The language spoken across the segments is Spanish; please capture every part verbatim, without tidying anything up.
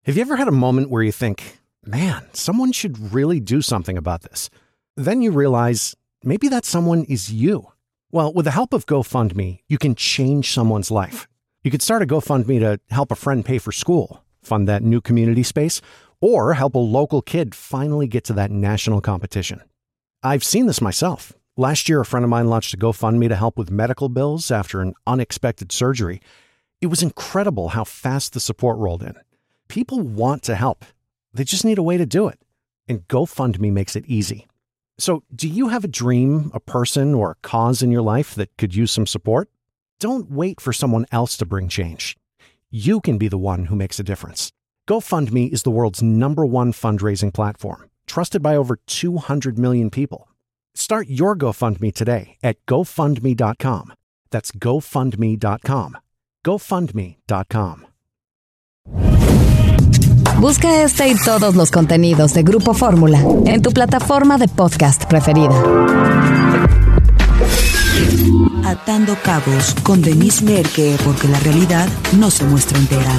Have you ever had a moment where you think, man, someone should really do something about this? Then you realize maybe that someone is you. Well, with the help of GoFundMe, you can change someone's life. You could start a GoFundMe to help a friend pay for school, fund that new community space, or help a local kid finally get to that national competition. I've seen this myself. Last year, a friend of mine launched a GoFundMe to help with medical bills after an unexpected surgery. It was incredible how fast the support rolled in. People want to help. They just need a way to do it. And GoFundMe makes it easy. So, do you have a dream, a person, or a cause in your life that could use some support? Don't wait for someone else to bring change. You can be the one who makes a difference. GoFundMe is the world's number one fundraising platform, trusted by over two hundred million people. Start your GoFundMe today at GoFundMe dot com. That's GoFundMe dot com. GoFundMe dot com. Busca este y todos los contenidos de Grupo Fórmula en tu plataforma de podcast preferida. Atando Cabos con Denise Merke, porque la realidad no se muestra entera.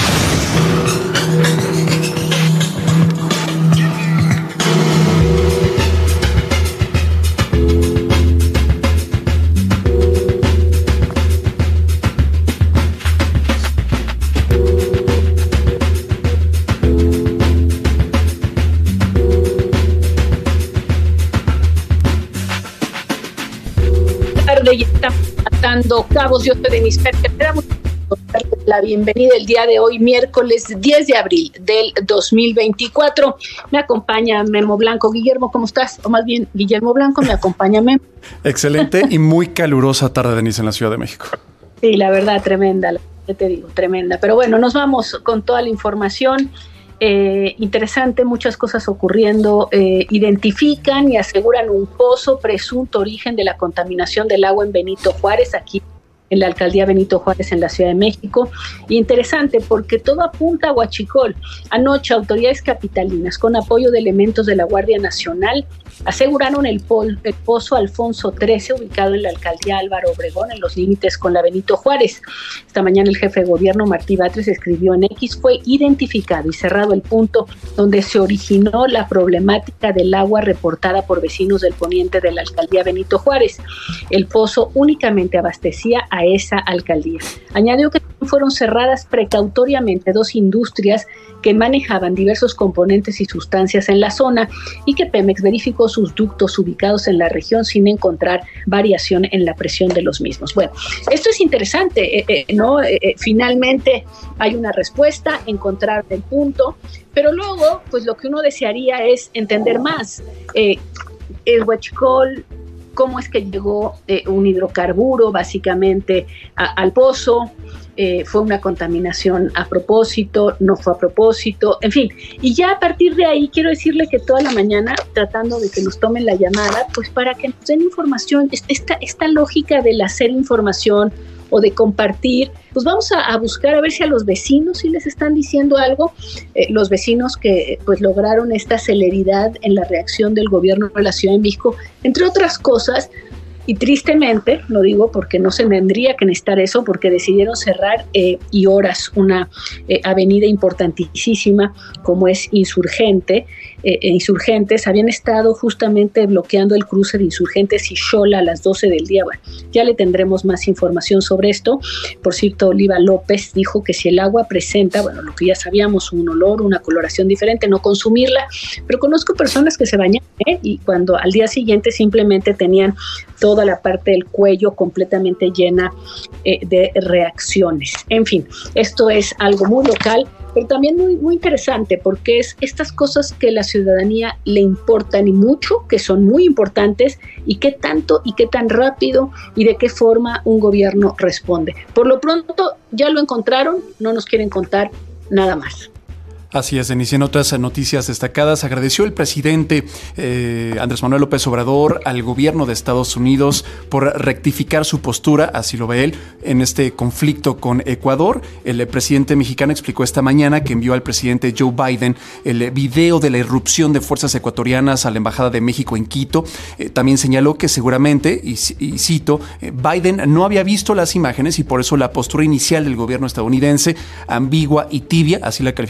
Y estamos atando cabos. Yo soy Denise Merke. Esperamos darle la bienvenida el día de hoy, miércoles diez de abril del dos mil veinticuatro. Me acompaña Memo Blanco. Guillermo, ¿cómo estás? O más bien, Guillermo Blanco, me acompaña Memo. Excelente y muy calurosa tarde, Denise, en la Ciudad de México. Sí, la verdad, tremenda, ¿qué te digo? Tremenda. Pero bueno, nos vamos con toda la información. Eh, interesante, muchas cosas ocurriendo. Eh, identifican y aseguran un pozo, presunto origen de la contaminación del agua en Benito Juárez, aquí en la alcaldía Benito Juárez, en la Ciudad de México. Y interesante porque todo apunta a Huachicol. Anoche, autoridades capitalinas, con apoyo de elementos de la Guardia Nacional, aseguraron el, pol, el pozo Alfonso trece, ubicado en la alcaldía Álvaro Obregón, en los límites con la Benito Juárez. Esta mañana el jefe de gobierno, Martí Batres, escribió en X: fue identificado y cerrado el punto donde se originó la problemática del agua reportada por vecinos del poniente de la alcaldía Benito Juárez. El pozo únicamente abastecía a esa alcaldía. Añadió que fueron cerradas precautoriamente dos industrias que manejaban diversos componentes y sustancias en la zona y que Pemex verificó sus ductos ubicados en la región sin encontrar variación en la presión de los mismos. Bueno, esto es interesante, eh, eh, ¿no? Eh, eh, finalmente hay una respuesta, encontrar el punto, pero luego, pues lo que uno desearía es entender más. Eh, el Huachicol, cómo es que llegó eh, un hidrocarburo básicamente a, al pozo. Eh, fue una contaminación a propósito, no fue a propósito, en fin. Y ya a partir de ahí quiero decirle que toda la mañana, tratando de que nos tomen la llamada, pues para que nos den información, esta, esta lógica del hacer información o de compartir, pues vamos a, a buscar a ver si a los vecinos sí les están diciendo algo, eh, los vecinos que pues lograron esta celeridad en la reacción del gobierno de la Ciudad de México, entre otras cosas. Y tristemente, lo digo porque no se tendría que necesitar eso, porque decidieron cerrar eh, y horas una eh, avenida importantísima como es Insurgente. Eh, insurgentes habían estado justamente bloqueando el cruce de Insurgentes y Xola a las doce del día. Bueno, ya le tendremos más información sobre esto. Por cierto, Oliva López dijo que si el agua presenta, bueno, lo que ya sabíamos, un olor, una coloración diferente, no consumirla, pero conozco personas que se bañan ¿eh? y cuando al día siguiente simplemente tenían toda la parte del cuello completamente llena eh, de reacciones. En fin, esto es algo muy local, pero también muy, muy interesante, porque es estas cosas que a la ciudadanía le importan y mucho, que son muy importantes, y qué tanto y qué tan rápido y de qué forma un gobierno responde. Por lo pronto ya lo encontraron, no nos quieren contar nada más. Así es, Denise. En otras noticias destacadas, agradeció el presidente eh, Andrés Manuel López Obrador al gobierno de Estados Unidos por rectificar su postura, así lo ve él, en este conflicto con Ecuador. El presidente mexicano explicó esta mañana que envió al presidente Joe Biden el video de la irrupción de fuerzas ecuatorianas a la Embajada de México en Quito. Eh, también señaló que seguramente, y, y cito, eh, Biden no había visto las imágenes y por eso la postura inicial del gobierno estadounidense, ambigua y tibia, así la calificó el presidente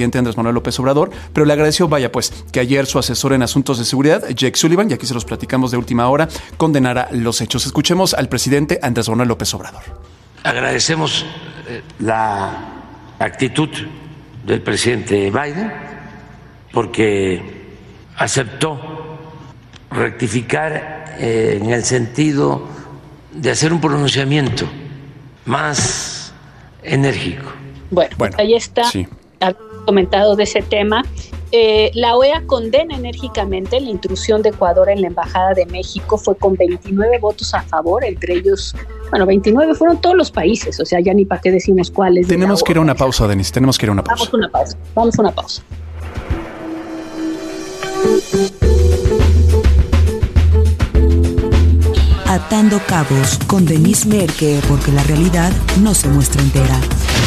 presidente Andrés Manuel López Obrador, pero le agradeció, vaya pues, que ayer su asesor en asuntos de seguridad, Jake Sullivan, y aquí se los platicamos de última hora, condenara los hechos. Escuchemos al presidente Andrés Manuel López Obrador. Agradecemos la actitud del presidente Biden porque aceptó rectificar eh, en el sentido de hacer un pronunciamiento más enérgico. Bueno, bueno ahí está, sí. Ha comentado de ese tema. Eh, la O E A condena enérgicamente la intrusión de Ecuador en la Embajada de México. Fue con veintinueve votos a favor, entre ellos, bueno, veintinueve fueron todos los países, o sea, ya ni para qué decimos cuáles. Tenemos que ir a una pausa, Denise, tenemos que ir a una pausa. Vamos a una pausa, vamos a una pausa. Atando Cabos con Denise Merker, porque la realidad no se muestra entera.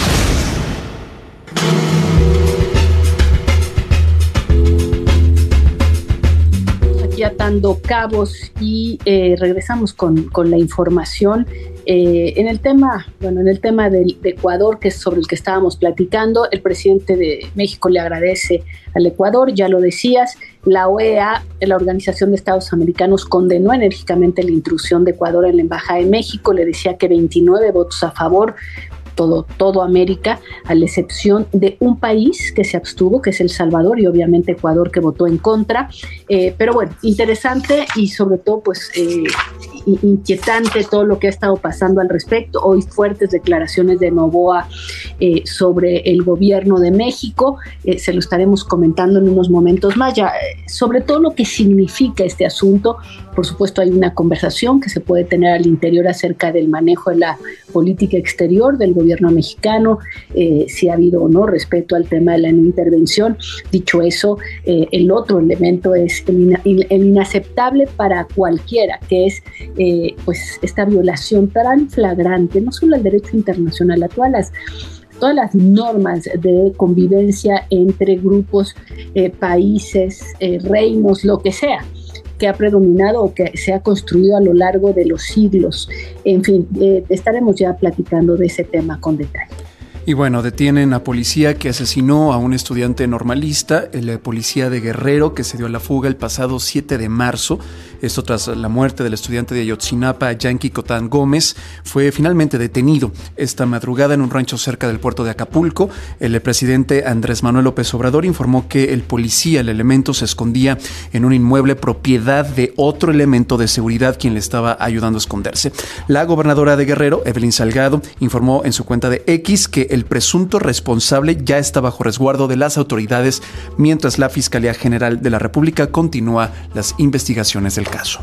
Aquí atando cabos y eh, regresamos con, con la información. Eh, en el tema, bueno, en el tema de, de Ecuador, que es sobre el que estábamos platicando, el presidente de México le agradece al Ecuador, ya lo decías. La O E A, la Organización de Estados Americanos, condenó enérgicamente la intrusión de Ecuador en la Embajada de México. Le decía que veintinueve votos a favor, todo, todo América, a la excepción de un país que se abstuvo, que es El Salvador, y obviamente Ecuador, que votó en contra. Eh, pero bueno, interesante y sobre todo pues eh, inquietante todo lo que ha estado pasando al respecto. Hoy fuertes declaraciones de Noboa eh, sobre el gobierno de México, eh, se lo estaremos comentando en unos momentos más, ya eh, sobre todo lo que significa este asunto. Por supuesto hay una conversación que se puede tener al interior acerca del manejo de la política exterior del gobierno mexicano, eh, si ha habido o no respeto al tema de la no intervención. Dicho eso, eh, el otro elemento es el, ina- el inaceptable para cualquiera, que es eh, pues esta violación tan flagrante, no solo al derecho internacional, a todas las todas las normas de convivencia entre grupos, eh, países, eh, reinos, lo que sea, que ha predominado o que se ha construido a lo largo de los siglos. En fin, eh, estaremos ya platicando de ese tema con detalle. Y bueno, detienen a policía que asesinó a un estudiante normalista, el policía de Guerrero, que se dio a la fuga el pasado siete de marzo. Esto tras la muerte del estudiante de Ayotzinapa, Yanqui Cotán Gómez, fue finalmente detenido esta madrugada en un rancho cerca del puerto de Acapulco. El presidente Andrés Manuel López Obrador informó que el policía, el elemento, se escondía en un inmueble propiedad de otro elemento de seguridad quien le estaba ayudando a esconderse. La gobernadora de Guerrero, Evelyn Salgado, informó en su cuenta de X que el presunto responsable ya está bajo resguardo de las autoridades, mientras la Fiscalía General de la República continúa las investigaciones del caso.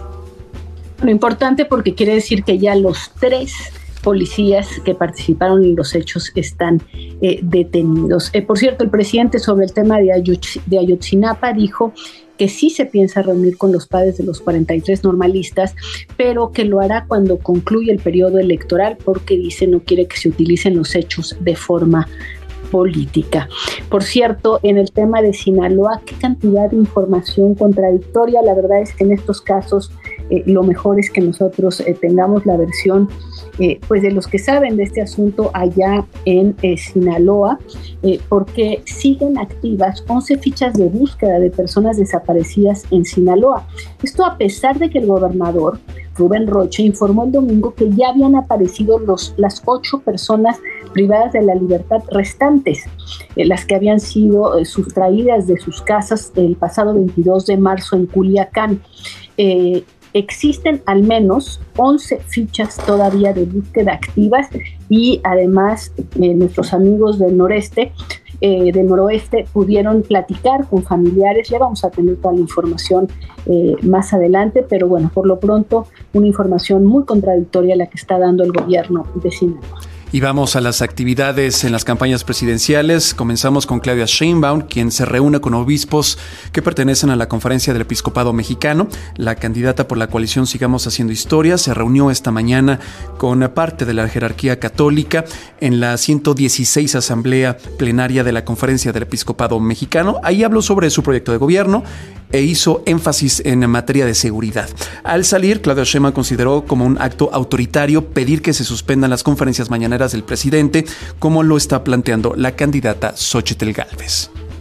Lo importante porque quiere decir que ya los tres policías que participaron en los hechos están eh, detenidos. Eh, por cierto, el presidente sobre el tema de, Ayotz- de Ayotzinapa dijo que sí se piensa reunir con los padres de los cuarenta y tres normalistas, pero que lo hará cuando concluya el periodo electoral, porque dice no quiere que se utilicen los hechos de forma política. Por cierto, en el tema de Sinaloa, qué cantidad de información contradictoria. La verdad es que en estos casos eh, lo mejor es que nosotros eh, tengamos la versión eh, pues de los que saben de este asunto allá en eh, Sinaloa, eh, porque siguen activas once fichas de búsqueda de personas desaparecidas en Sinaloa. Esto a pesar de que el gobernador Rubén Rocha informó el domingo que ya habían aparecido los, las ocho personas privadas de la libertad restantes, eh, las que habían sido eh, sustraídas de sus casas el pasado veintidós de marzo en Culiacán. Eh, existen al menos once fichas todavía de búsqueda activas y además eh, nuestros amigos del noreste, eh, del noroeste pudieron platicar con familiares. Ya vamos a tener toda la información eh, más adelante, pero bueno, por lo pronto una información muy contradictoria la que está dando el gobierno de Sinaloa. Y vamos a las actividades en las campañas presidenciales. Comenzamos con Claudia Sheinbaum, quien se reúne con obispos que pertenecen a la Conferencia del Episcopado Mexicano. La candidata por la coalición Sigamos Haciendo Historia se reunió esta mañana con parte de la jerarquía católica en la ciento dieciséis Asamblea Plenaria de la Conferencia del Episcopado Mexicano. Ahí habló sobre su proyecto de gobierno e hizo énfasis en materia de seguridad. Al salir, Claudia Sheinbaum consideró como un acto autoritario pedir que se suspendan las conferencias mañaneras del presidente, como lo está planteando la candidata Xóchitl Gálvez.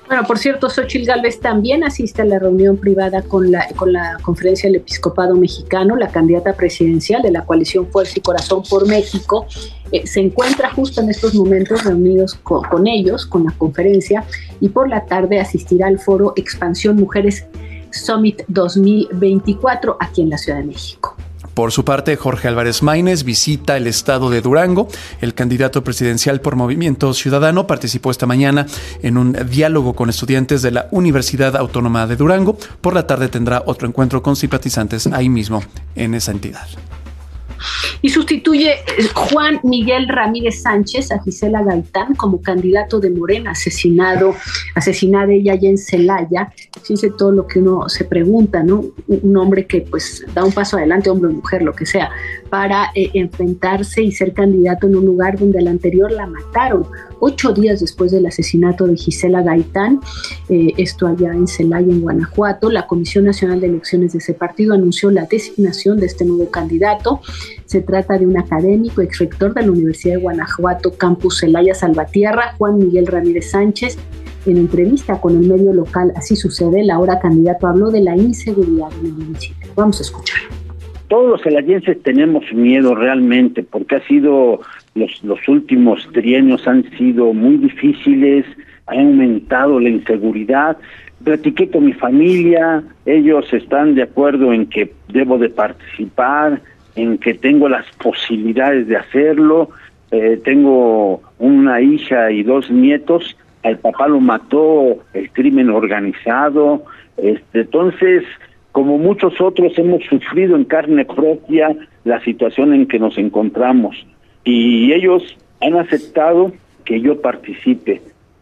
Bueno, por cierto, Xóchitl Gálvez también asiste a la reunión privada con la, con la Conferencia del Episcopado Mexicano. La candidata presidencial de la coalición Fuerza y Corazón por México eh, se encuentra justo en estos momentos reunidos con, con ellos, con la conferencia, y por la tarde asistirá al foro Expansión Mujeres Summit dos mil veinticuatro aquí en la Ciudad de México. Por su parte, Jorge Álvarez Maínez visita el estado de Durango. El candidato presidencial por Movimiento Ciudadano participó esta mañana en un diálogo con estudiantes de la Universidad Autónoma de Durango. Por la tarde tendrá otro encuentro con simpatizantes ahí mismo, en esa entidad. Y sustituye Juan Miguel Ramírez Sánchez a Gisela Gaitán como candidato de Morena, asesinado, asesinada ella allá en Celaya. Fíjense todo lo que uno se pregunta, ¿no? Un hombre que pues da un paso adelante, hombre o mujer, lo que sea, para eh, enfrentarse y ser candidato en un lugar donde al anterior la mataron. Ocho días después del asesinato de Gisela Gaitán, eh, esto allá en Celaya, en Guanajuato, la Comisión Nacional de Elecciones de ese partido anunció la designación de este nuevo candidato. Se trata de un académico, exrector de la Universidad de Guanajuato, Campus Celaya Salvatierra, Juan Miguel Ramírez Sánchez. En entrevista con el medio local Así Sucede, el ahora candidato habló de la inseguridad en el municipio. Vamos a escuchar. Todos los celayenses tenemos miedo realmente, porque ha sido los, los últimos trienios han sido muy difíciles, ha aumentado la inseguridad. Platiqué con mi familia, ellos están de acuerdo en que debo de participar, en que tengo las posibilidades de hacerlo. Eh, tengo una hija y dos nietos, al papá lo mató el crimen organizado, este, entonces, como muchos otros, hemos sufrido en carne propia la situación en que nos encontramos, y ellos han aceptado que yo participe.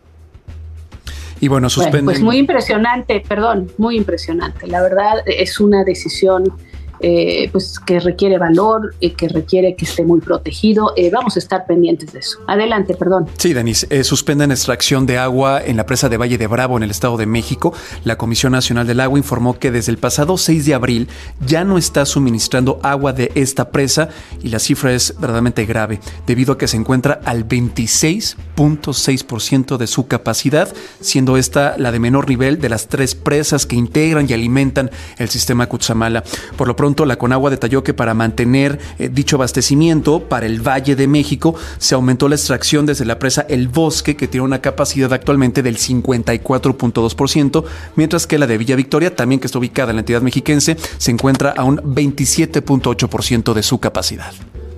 Y bueno, suspenden. Bueno, pues muy impresionante, perdón, muy impresionante. La verdad es una decisión eh, pues que requiere valor, eh, que requiere que esté muy protegido. Eh, vamos a estar pendientes de eso. Adelante, perdón. Sí, Denise, eh, suspenden extracción de agua en la presa de Valle de Bravo, en el Estado de México. La Comisión Nacional del Agua informó que desde el pasado seis de abril ya no está suministrando agua de esta presa, y la cifra es verdaderamente grave, debido a que se encuentra al veintiséis punto seis por ciento de su capacidad, siendo esta la de menor nivel de las tres presas que integran y alimentan el sistema Cutzamala. Por lo pronto, la Conagua detalló que para mantener eh, dicho abastecimiento para el Valle de México se aumentó la extracción desde la presa El Bosque, que tiene una capacidad actualmente del cincuenta y cuatro punto dos por ciento, mientras que la de Villa Victoria, también que está ubicada en la entidad mexiquense, se encuentra a un veintisiete punto ocho por ciento de su capacidad.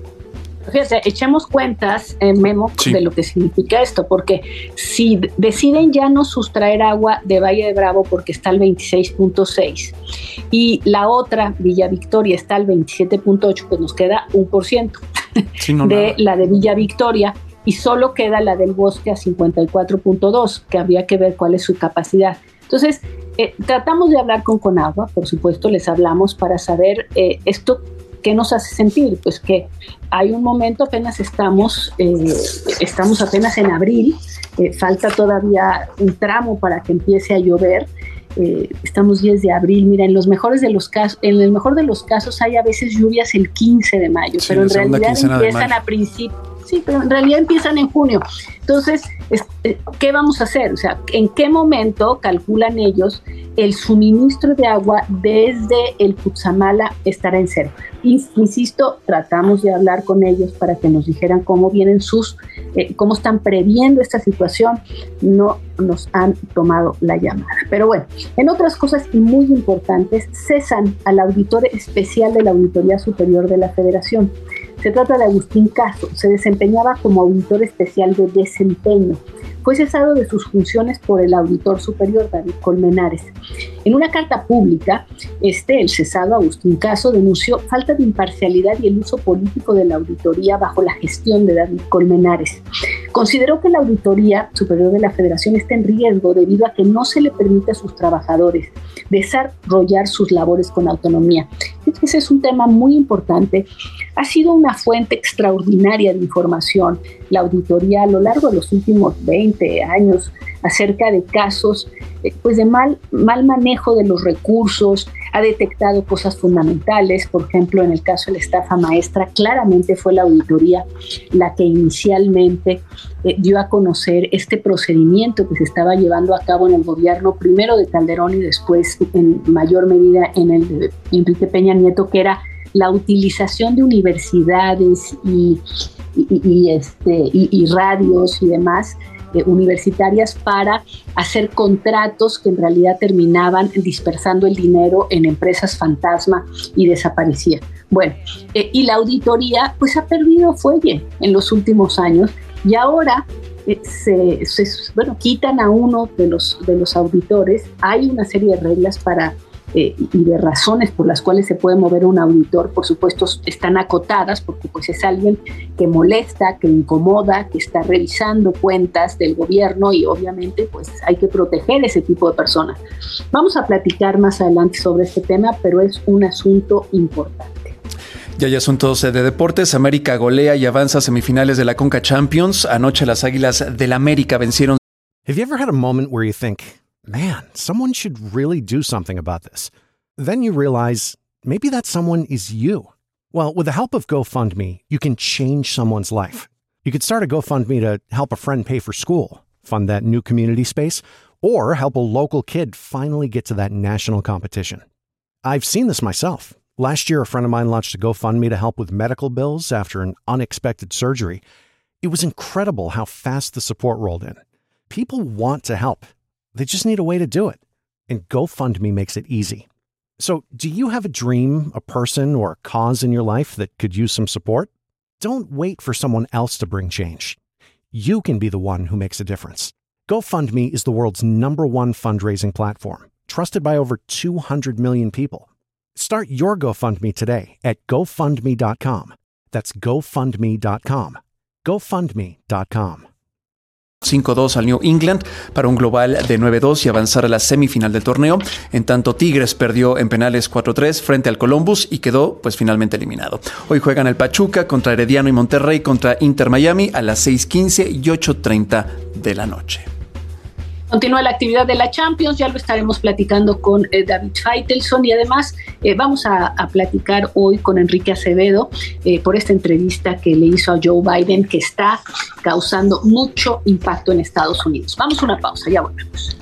Fíjate, echemos cuentas, eh, Memo, sí, de lo que significa esto, porque si deciden ya no sustraer agua de Valle de Bravo porque está al veintiséis punto seis y la otra, Villa Victoria, está al veintisiete punto ocho, pues nos queda un por ciento sí, no, de nada. La de Villa Victoria, y solo queda la del Bosque a cincuenta y cuatro punto dos, que habría que ver cuál es su capacidad. Entonces, eh, tratamos de hablar con Conagua, por supuesto, les hablamos para saber eh, esto. ¿Qué nos hace sentir? Pues que hay un momento, apenas estamos, eh, estamos apenas en abril, eh, falta todavía un tramo para que empiece a llover, eh, estamos diez de abril, mira, en los mejores de los casos, en el mejor de los casos hay a veces lluvias el quince de mayo, sí, pero en realidad empiezan a principios, sí, pero en realidad empiezan en junio. Entonces, ¿qué vamos a hacer? O sea, ¿en qué momento calculan ellos el suministro de agua desde el Cutzamala estará en cero? Insisto, tratamos de hablar con ellos para que nos dijeran cómo vienen sus, eh, cómo están previendo esta situación. No nos han tomado la llamada. Pero bueno, en otras cosas y muy importantes, cesan al auditor especial de la Auditoría Superior de la Federación. Se trata de Agustín Caso, se desempeñaba como auditor especial de desempeño. Fue cesado de sus funciones por el auditor superior David Colmenares. En una carta pública, este, el cesado Agustín Caso, denunció falta de imparcialidad y el uso político de la auditoría bajo la gestión de David Colmenares. Consideró que la Auditoría Superior de la Federación está en riesgo debido a que no se le permite a sus trabajadores desarrollar sus labores con autonomía. Ese es un tema muy importante. Ha sido una fuente extraordinaria de información. La auditoría a lo largo de los últimos veinte años acerca de casos eh, pues de mal, mal manejo de los recursos, ha detectado cosas fundamentales. Por ejemplo, en el caso de la estafa maestra, claramente fue la auditoría la que inicialmente eh, dio a conocer este procedimiento que se estaba llevando a cabo en el gobierno, primero de Calderón y después en mayor medida en el de Enrique Peña Nieto, que era la utilización de universidades y, y, y, este, y, y radios y demás eh, universitarias para hacer contratos que en realidad terminaban dispersando el dinero en empresas fantasma y desaparecían. Bueno, eh, y la auditoría pues ha perdido fuelle en los últimos años y ahora eh, se, se bueno, quitan a uno de los, de los auditores. Hay una serie de reglas para Eh, y de razones por las cuales se puede mover un auditor. Por supuesto están acotadas porque pues es alguien que molesta, que incomoda, que está revisando cuentas del gobierno y obviamente pues hay que proteger ese tipo de personas. Vamos a platicar más adelante sobre este tema, pero es un asunto importante. Ya hay asuntos de deportes. América golea y avanza a semifinales de la Conca Champions. Anoche las Águilas del América vencieron. Have you ever had a moment where you think, man, someone should really do something about this? Then you realize maybe that someone is you. Well, with the help of GoFundMe, you can change someone's life. You could start a GoFundMe to help a friend pay for school, fund that new community space, or help a local kid finally get to that national competition. I've seen this myself. Last year, a friend of mine launched a GoFundMe to help with medical bills after an unexpected surgery. It was incredible how fast the support rolled in. People want to help. They just need a way to do it. And GoFundMe makes it easy. So, do you have a dream, a person, or a cause in your life that could use some support? Don't wait for someone else to bring change. You can be the one who makes a difference. GoFundMe is the world's number one fundraising platform, trusted by over two hundred million people. Start your GoFundMe today at GoFundMe dot com. That's GoFundMe dot com. GoFundMe dot com. cinco dos al New England para un global de nueve dos y avanzar a la semifinal del torneo. En tanto, Tigres perdió en penales cuatro tres frente al Columbus y quedó pues finalmente eliminado. Hoy juegan el Pachuca contra Herediano y Monterrey contra Inter Miami a las seis quince y ocho treinta de la noche. Continúa la actividad de la Champions, ya lo estaremos platicando con eh, David Faitelson y además eh, vamos a, a platicar hoy con Enrique Acevedo eh, por esta entrevista que le hizo a Joe Biden, que está causando mucho impacto en Estados Unidos. Vamos a una pausa, ya volvemos.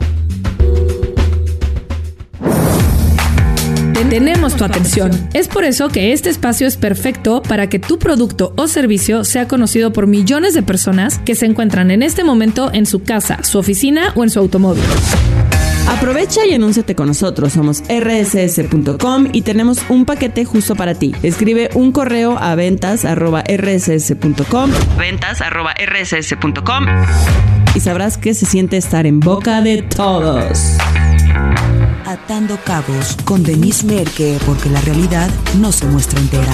Tenemos tu atención. Es por eso que este espacio es perfecto para que tu producto o servicio sea conocido por millones de personas que se encuentran en este momento en su casa, su oficina o en su automóvil. Aprovecha y anúnciate con nosotros. Somos erre ese ese punto com y tenemos un paquete justo para ti. Escribe un correo a ventas arroba erre ese ese punto com, ventas arroba erre ese ese punto com y sabrás qué se siente estar en boca de todos. Atando Cabos con Denise Merker, porque la realidad no se muestra entera.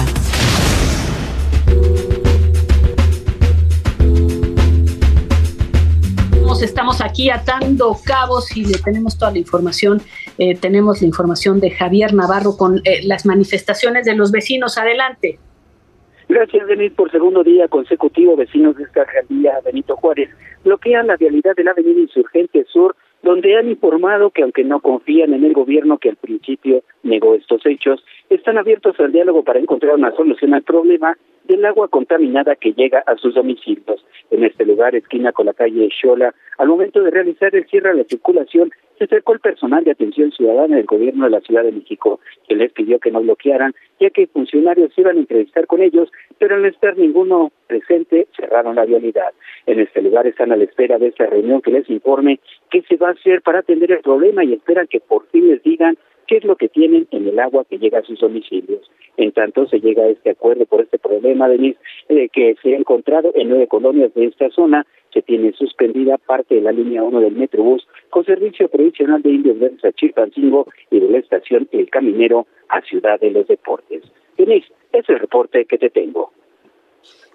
Estamos aquí atando cabos y le tenemos toda la información. Eh, tenemos la información de Javier Navarro con eh, las manifestaciones de los vecinos. Adelante. Gracias, Denise. Por segundo día consecutivo, vecinos de esta alcaldía Benito Juárez bloquean la vialidad de la avenida Insurgente Sur, donde han informado que aunque no confían en el gobierno que al principio negó estos hechos, están abiertos al diálogo para encontrar una solución al problema del agua contaminada que llega a sus domicilios. En este lugar, esquina con la calle Xola, al momento de realizar el cierre de la circulación, se acercó el personal de atención ciudadana del gobierno de la Ciudad de México, que les pidió que no bloquearan, ya que funcionarios iban a entrevistar con ellos, pero al no estar ninguno presente, cerraron la vialidad. En este lugar están a la espera de esta reunión que les informe qué se va a hacer para atender el problema y esperan que por fin les digan qué es lo que tienen en el agua que llega a sus domicilios. En tanto, se llega a este acuerdo por este problema, Denise, eh, que se ha encontrado en nueve colonias de esta zona. Se tiene suspendida parte de la línea uno del Metrobús con servicio provisional de Indios Verdes a Chilpancingo y de la estación El Caminero a Ciudad de los Deportes. Denise, ese es el reporte que te tengo.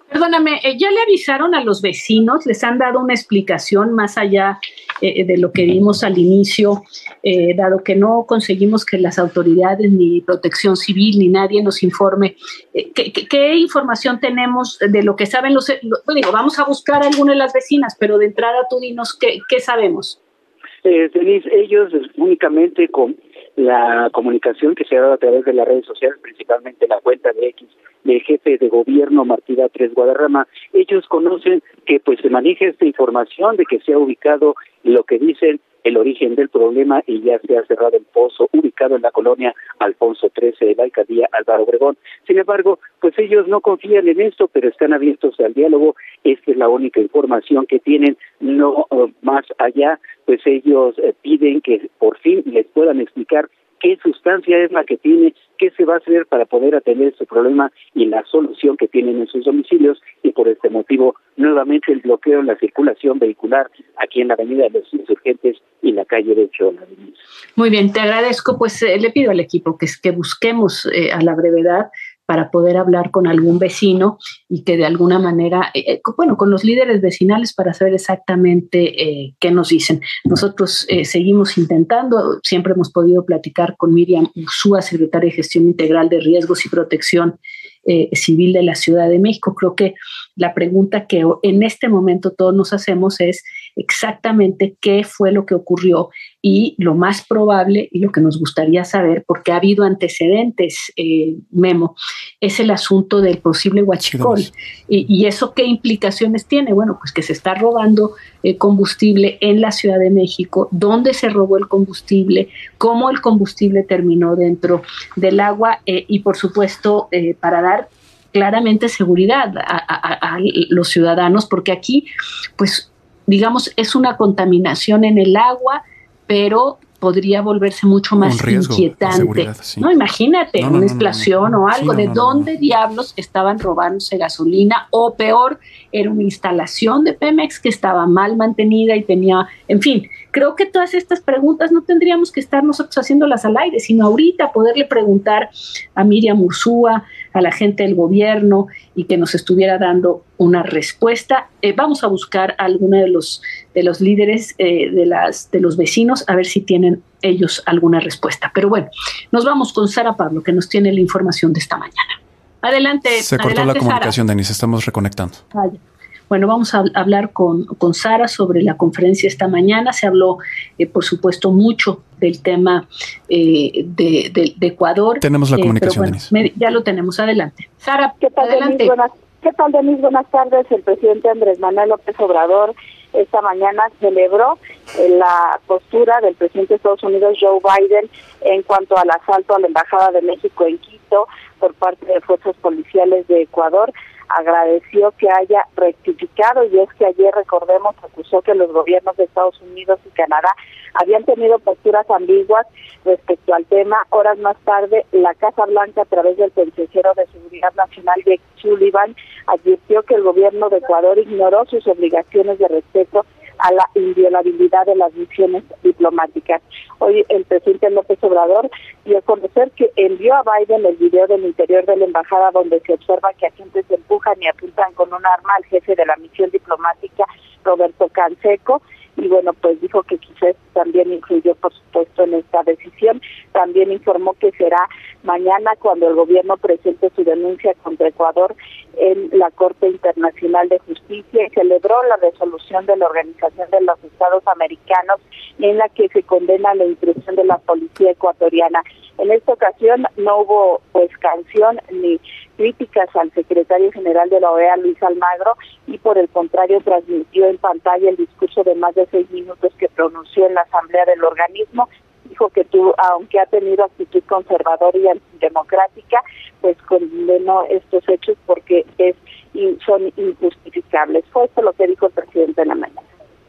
Perdóname, eh, ¿ya le avisaron a los vecinos? ¿Les han dado una explicación más allá eh, de lo que vimos al inicio, eh, dado que no conseguimos que las autoridades, ni Protección Civil, ni nadie nos informe? Eh, ¿qué, qué, ¿Qué información tenemos de lo que saben los... los bueno, digo, vamos a buscar a alguna de las vecinas, pero de entrada tú dinos qué, qué sabemos. Eh, Denise, ellos únicamente con la comunicación que se ha dado a través de las redes sociales, principalmente la cuenta de X del jefe de gobierno Martí Batres Guadarrama, ellos conocen que pues se maneja esta información de que se ha ubicado lo que dicen el origen del problema y ya se ha cerrado el pozo ubicado en la colonia Alfonso trece de la alcaldía Álvaro Obregón. Sin embargo, pues ellos no confían en esto, pero están abiertos al diálogo. Esta es la única información que tienen, no uh, más allá, pues ellos eh, piden que por fin les puedan explicar qué sustancia es la que tiene, qué se va a hacer para poder atender este problema y la solución que tienen en sus domicilios, y por este motivo nuevamente el bloqueo en la circulación vehicular aquí en la avenida de los Insurgentes y la calle de Chola. Muy bien, te agradezco, pues eh, le pido al equipo que, que busquemos eh, a la brevedad para poder hablar con algún vecino y que de alguna manera, eh, bueno, con los líderes vecinales para saber exactamente eh, qué nos dicen. Nosotros eh, seguimos intentando, siempre hemos podido platicar con Miriam Ursúa, secretaria de Gestión Integral de Riesgos y Protección eh, Civil de la Ciudad de México. Creo que la pregunta que en este momento todos nos hacemos es exactamente qué fue lo que ocurrió, y lo más probable y lo que nos gustaría saber, porque ha habido antecedentes, eh, Memo, es el asunto del posible huachicol. Y, y eso qué implicaciones tiene. Bueno, pues que se está robando eh, combustible en la Ciudad de México, dónde se robó el combustible, cómo el combustible terminó dentro del agua eh, y por supuesto eh, para dar claramente seguridad a, a, a los ciudadanos, porque aquí pues digamos, es una contaminación en el agua, pero podría volverse mucho más inquietante. Sí. No, imagínate, no, no, una explosión no, no, no. o algo. Sí, no, ¿De no, dónde no, no. diablos estaban robándose gasolina? O peor, era una instalación de Pemex que estaba mal mantenida y tenía, en fin, creo que todas estas preguntas no tendríamos que estar nosotros haciéndolas al aire, sino ahorita poderle preguntar a Miriam Ursúa, a la gente del gobierno, y que nos estuviera dando una respuesta. Eh, vamos a buscar a alguno de los de los líderes eh, de las de los vecinos a ver si tienen ellos alguna respuesta. Pero bueno, nos vamos con Sara Pablo, que nos tiene la información de esta mañana. Adelante. Se cortó adelante, la comunicación, Sara. Denise, estamos reconectando. Vaya. Bueno, vamos a hablar con, con Sara sobre la conferencia esta mañana. Se habló, eh, por supuesto, mucho del tema eh, de, de, de Ecuador. Tenemos la eh, comunicación, bueno, Denise. Me, ya lo tenemos. Adelante. Sara, ¿qué tal, adelante. Denise? Buenas, ¿Qué tal, Denise? Buenas tardes. El presidente Andrés Manuel López Obrador esta mañana celebró eh, la postura del presidente de Estados Unidos, Joe Biden, en cuanto al asalto a la Embajada de México en Quito por parte de fuerzas policiales de Ecuador. Agradeció que haya rectificado, y es que ayer, recordemos, acusó que los gobiernos de Estados Unidos y Canadá habían tenido posturas ambiguas respecto al tema. Horas más tarde, la Casa Blanca, a través del consejero de Seguridad Nacional, Jake Sullivan, advirtió que el gobierno de Ecuador ignoró sus obligaciones de respeto a la inviolabilidad de las misiones diplomáticas. Hoy el presidente López Obrador dio a conocer que envió a Biden el video del interior de la embajada donde se observa que agentes empujan y apuntan con un arma al jefe de la misión diplomática, Roberto Canseco, y bueno, pues dijo que quizás también influyó, por supuesto, en esta decisión. También informó que será mañana cuando el gobierno presente su denuncia contra Ecuador en la Corte Internacional de Justicia, y celebró la resolución de la Organización de los Estados Americanos en la que se condena la intrusión de la policía ecuatoriana. En esta ocasión no hubo pues canción ni críticas al secretario general de la O E A, Luis Almagro, y por el contrario transmitió en pantalla el discurso de más de seis minutos que pronunció en la asamblea del organismo. Dijo que tú, aunque ha tenido actitud conservadora y antidemocrática, pues condenó estos hechos porque es son injustificables. Fue esto lo que dijo el presidente en la mañana.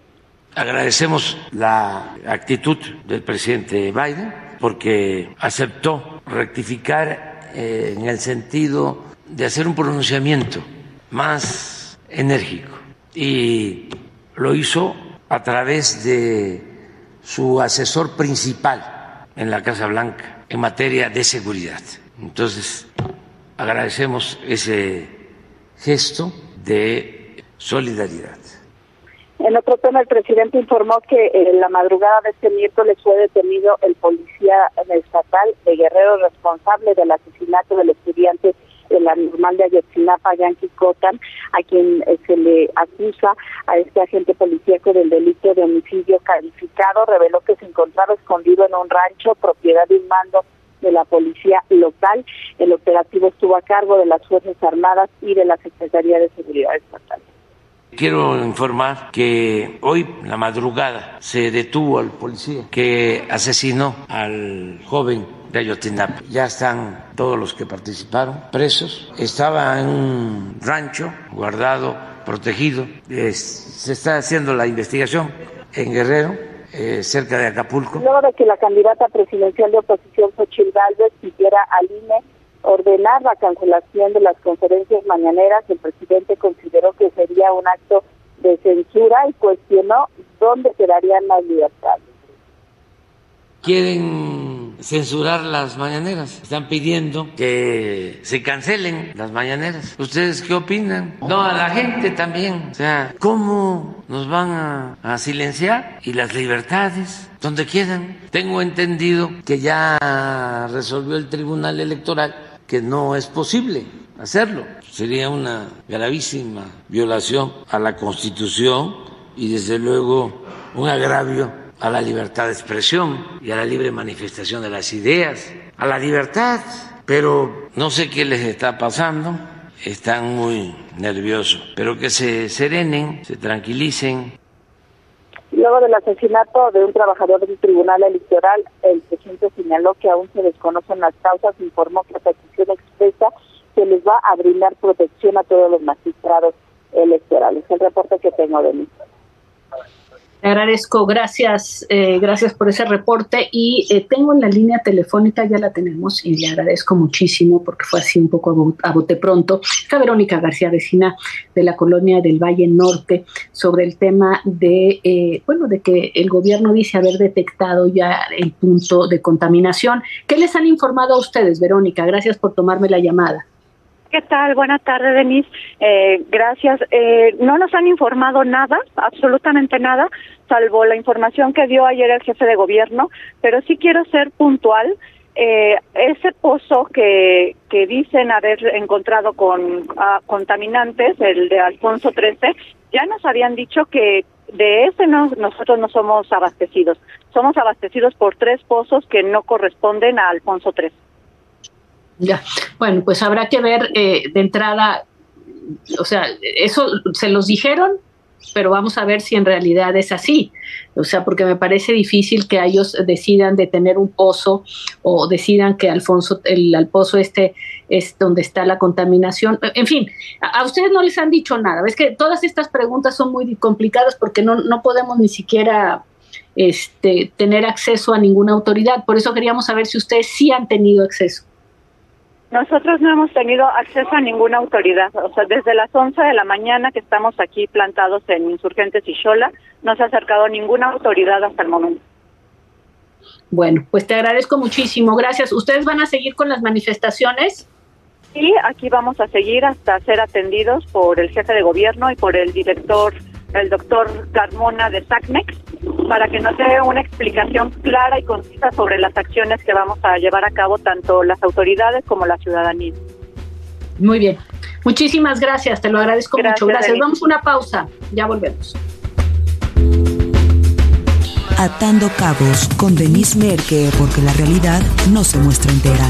Agradecemos la actitud del presidente Biden porque aceptó rectificar eh, en el sentido de hacer un pronunciamiento más enérgico, y lo hizo a través de su asesor principal en la Casa Blanca en materia de seguridad. Entonces, agradecemos ese gesto de solidaridad. En otro tema, el presidente informó que en la madrugada de este miércoles fue detenido el policía estatal de Guerrero responsable del asesinato del estudiante de la normal de Ayotzinapa, Yanqui Cotán, a quien eh, se le acusa a este agente policíaco del delito de homicidio calificado. Reveló que se encontraba escondido en un rancho, propiedad de un mando de la policía local. El operativo estuvo a cargo de las Fuerzas Armadas y de la Secretaría de Seguridad Estatal. Quiero informar que hoy, la madrugada, se detuvo al policía que asesinó al joven de Ayotzinapa. Ya están todos los que participaron presos. Estaba en un rancho guardado, protegido. Es, se está haciendo la investigación en Guerrero, eh, cerca de Acapulco. Luego de que la candidata presidencial de oposición, Xochitl Gálvez, pidiera al I N E ordenar la cancelación de las conferencias mañaneras, el presidente consideró que sería un acto de censura y cuestionó dónde quedarían las libertades. Quieren censurar las mañaneras, están pidiendo que se cancelen las mañaneras. ¿Ustedes qué opinan? No, a la gente también. O sea, ¿cómo nos van a, a silenciar? Y las libertades, ¿dónde quedan? Tengo entendido que ya resolvió el Tribunal Electoral que no es posible hacerlo. Sería una gravísima violación a la Constitución y desde luego un agravio a la libertad de expresión y a la libre manifestación de las ideas, a la libertad. Pero no sé qué les está pasando, están muy nerviosos, pero que se serenen, se tranquilicen. Luego del asesinato de un trabajador del Tribunal Electoral, el presidente señaló que aún se desconocen las causas, informó que la petición expresa se les va a brindar protección a todos los magistrados electorales. El reporte que tengo de mí. Te agradezco, gracias, eh, gracias por ese reporte y eh, tengo en la línea telefónica, ya la tenemos y le agradezco muchísimo porque fue así un poco a, bo- a bote pronto. Está Verónica García, vecina de la colonia del Valle Norte, sobre el tema de, eh, bueno, de que el gobierno dice haber detectado ya el punto de contaminación. ¿Qué les han informado a ustedes, Verónica? Gracias por tomarme la llamada. ¿Qué tal? Buenas tardes, Denise. Eh, gracias. Eh, no nos han informado nada, absolutamente nada, salvo la información que dio ayer el jefe de gobierno, pero sí quiero ser puntual. Eh, ese pozo que, que dicen haber encontrado con ah, contaminantes, el de Alfonso trece, ya nos habían dicho que de ese no, nosotros no somos abastecidos. Somos abastecidos por tres pozos que no corresponden a Alfonso trece. Ya, bueno, pues habrá que ver eh, de entrada, o sea, eso se los dijeron, pero vamos a ver si en realidad es así. O sea, porque me parece difícil que ellos decidan detener un pozo o decidan que Alfonso, el, el pozo este es donde está la contaminación. En fin, a, a ustedes no les han dicho nada. Ves que todas estas preguntas son muy complicadas porque no, no podemos ni siquiera este, tener acceso a ninguna autoridad. Por eso queríamos saber si ustedes sí han tenido acceso. Nosotros no hemos tenido acceso a ninguna autoridad, o sea, desde las once de la mañana que estamos aquí plantados en Insurgentes y Xola, no se ha acercado ninguna autoridad hasta el momento. Bueno, pues te agradezco muchísimo, gracias. ¿Ustedes van a seguir con las manifestaciones? Sí, aquí vamos a seguir hasta ser atendidos por el jefe de gobierno y por el director, el doctor Carmona de SACMEX, para que nos dé una explicación clara y concisa sobre las acciones que vamos a llevar a cabo tanto las autoridades como la ciudadanía. Muy bien. Muchísimas gracias, te lo agradezco gracias, mucho. Gracias. Denise. Vamos a una pausa. Ya volvemos. Atando Cabos con Denise Merker, porque la realidad no se muestra entera.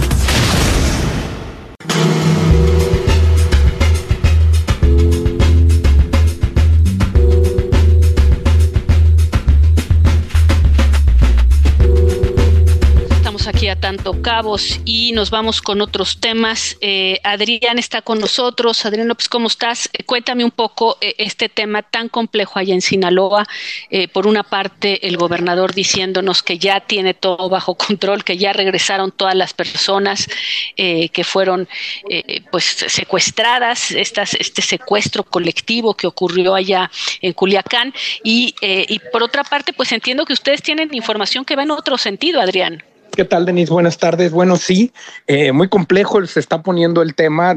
Aquí Atando Cabos y nos vamos con otros temas. Eh, Adrián está con nosotros. Adrián López, ¿cómo estás? Eh, cuéntame un poco eh, este tema tan complejo allá en Sinaloa. Eh, por una parte, el gobernador diciéndonos que ya tiene todo bajo control, que ya regresaron todas las personas eh, que fueron eh, pues secuestradas, estas, este secuestro colectivo que ocurrió allá en Culiacán. Y, eh, y por otra parte, pues entiendo que ustedes tienen información que va en otro sentido, Adrián. ¿Qué tal, Denise? Buenas tardes. Bueno, sí, eh, muy complejo se está poniendo el tema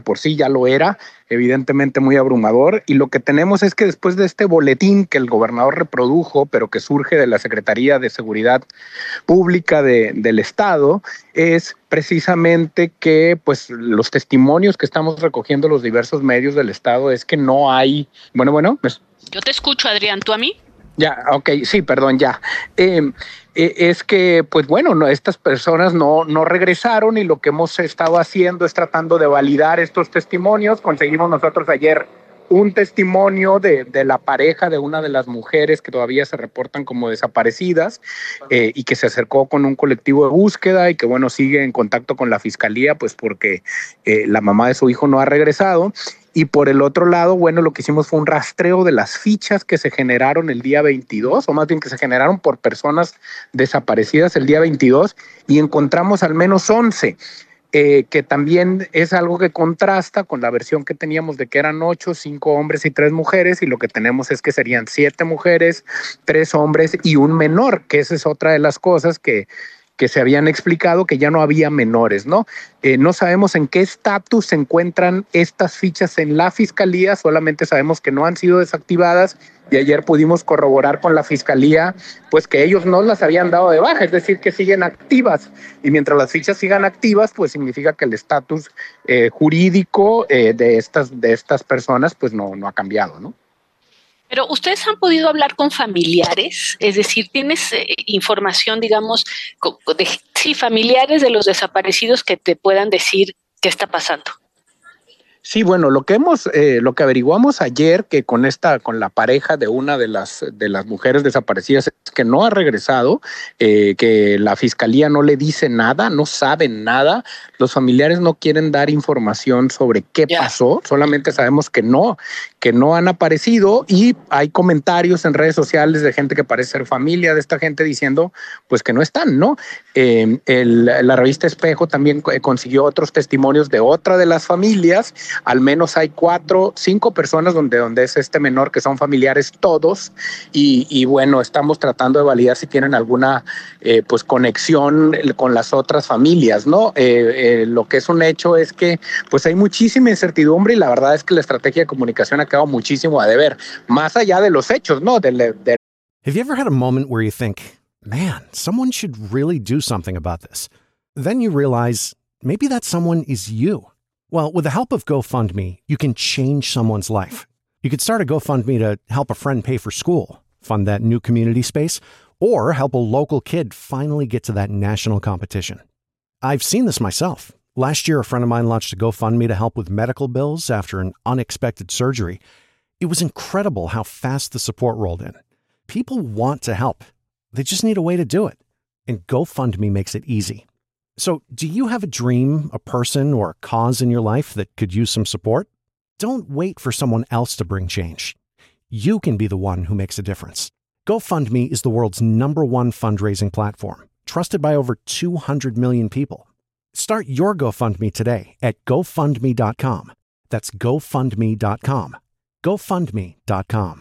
por sí ya lo era, evidentemente muy abrumador, y lo que tenemos es que después de este boletín que el gobernador reprodujo, pero que surge de la Secretaría de Seguridad Pública de, del Estado, es precisamente que pues los testimonios que estamos recogiendo los diversos medios del Estado es que no hay, bueno, bueno, pues, yo te escucho, Adrián, ¿tú a mí? Ya, ok, sí, perdón, ya. Eh, eh, es que, pues bueno, no, estas personas no, no regresaron y lo que hemos estado haciendo es tratando de validar estos testimonios. Conseguimos nosotros ayer un testimonio de, de la pareja de una de las mujeres que todavía se reportan como desaparecidas eh, y que se acercó con un colectivo de búsqueda y que, bueno, sigue en contacto con la fiscalía, pues porque eh, la mamá de su hijo no ha regresado. Y por el otro lado, bueno, lo que hicimos fue un rastreo de las fichas que se generaron el día veintidós, o más bien que se generaron por personas desaparecidas el día veintidós, y encontramos al menos once, eh, que también es algo que contrasta con la versión que teníamos de que eran ocho, cinco hombres y tres mujeres, y lo que tenemos es que serían siete mujeres, tres hombres y un menor, que esa es otra de las cosas que... que se habían explicado que ya no había menores, ¿no? Eh, no sabemos en qué estatus se encuentran estas fichas en la fiscalía, solamente sabemos que no han sido desactivadas y ayer pudimos corroborar con la fiscalía pues que ellos no las habían dado de baja, es decir, que siguen activas, y mientras las fichas sigan activas, pues significa que el estatus eh, jurídico eh, de estas, de estas personas pues no, no ha cambiado, ¿no? Pero ustedes han podido hablar con familiares, es decir, ¿tienes eh, información, digamos, de sí, familiares de los desaparecidos que te puedan decir qué está pasando? Sí, bueno, lo que hemos, eh, lo que averiguamos ayer, que con esta, con la pareja de una de las de las mujeres desaparecidas, es que no ha regresado, eh, que la fiscalía no le dice nada, no saben nada, los familiares no quieren dar información sobre qué yeah. pasó, solamente sabemos que no, que no han aparecido, y hay comentarios en redes sociales de gente que parece ser familia de esta gente diciendo, pues que no están, ¿no? Eh, el, la revista Espejo también consiguió otros testimonios de otra de las familias. Al menos hay cuatro, cinco personas donde, donde es este menor que son familiares todos, y, y bueno, estamos tratando de validar si tienen alguna eh, pues conexión con las otras familias, ¿no? Eh, eh, lo que es un hecho es que pues hay muchísima incertidumbre, y la verdad es que la estrategia de comunicación ha quedado muchísimo a deber, más allá de los hechos, ¿no? De, de... Have you ever had a moment where you think, man, someone should really do something about this? Then you realize maybe that someone is you. Well, with the help of GoFundMe, you can change someone's life. You could start a GoFundMe to help a friend pay for school, fund that new community space, or help a local kid finally get to that national competition. I've seen this myself. Last year, a friend of mine launched a GoFundMe to help with medical bills after an unexpected surgery. It was incredible how fast the support rolled in. People want to help. They just need a way to do it. And GoFundMe makes it easy. So, do you have a dream, a person, or a cause in your life that could use some support? Don't wait for someone else to bring change. You can be the one who makes a difference. GoFundMe is the world's number one fundraising platform, trusted by over two hundred million people. Start your GoFundMe today at go fund me dot com. That's go fund me dot com. go fund me dot com.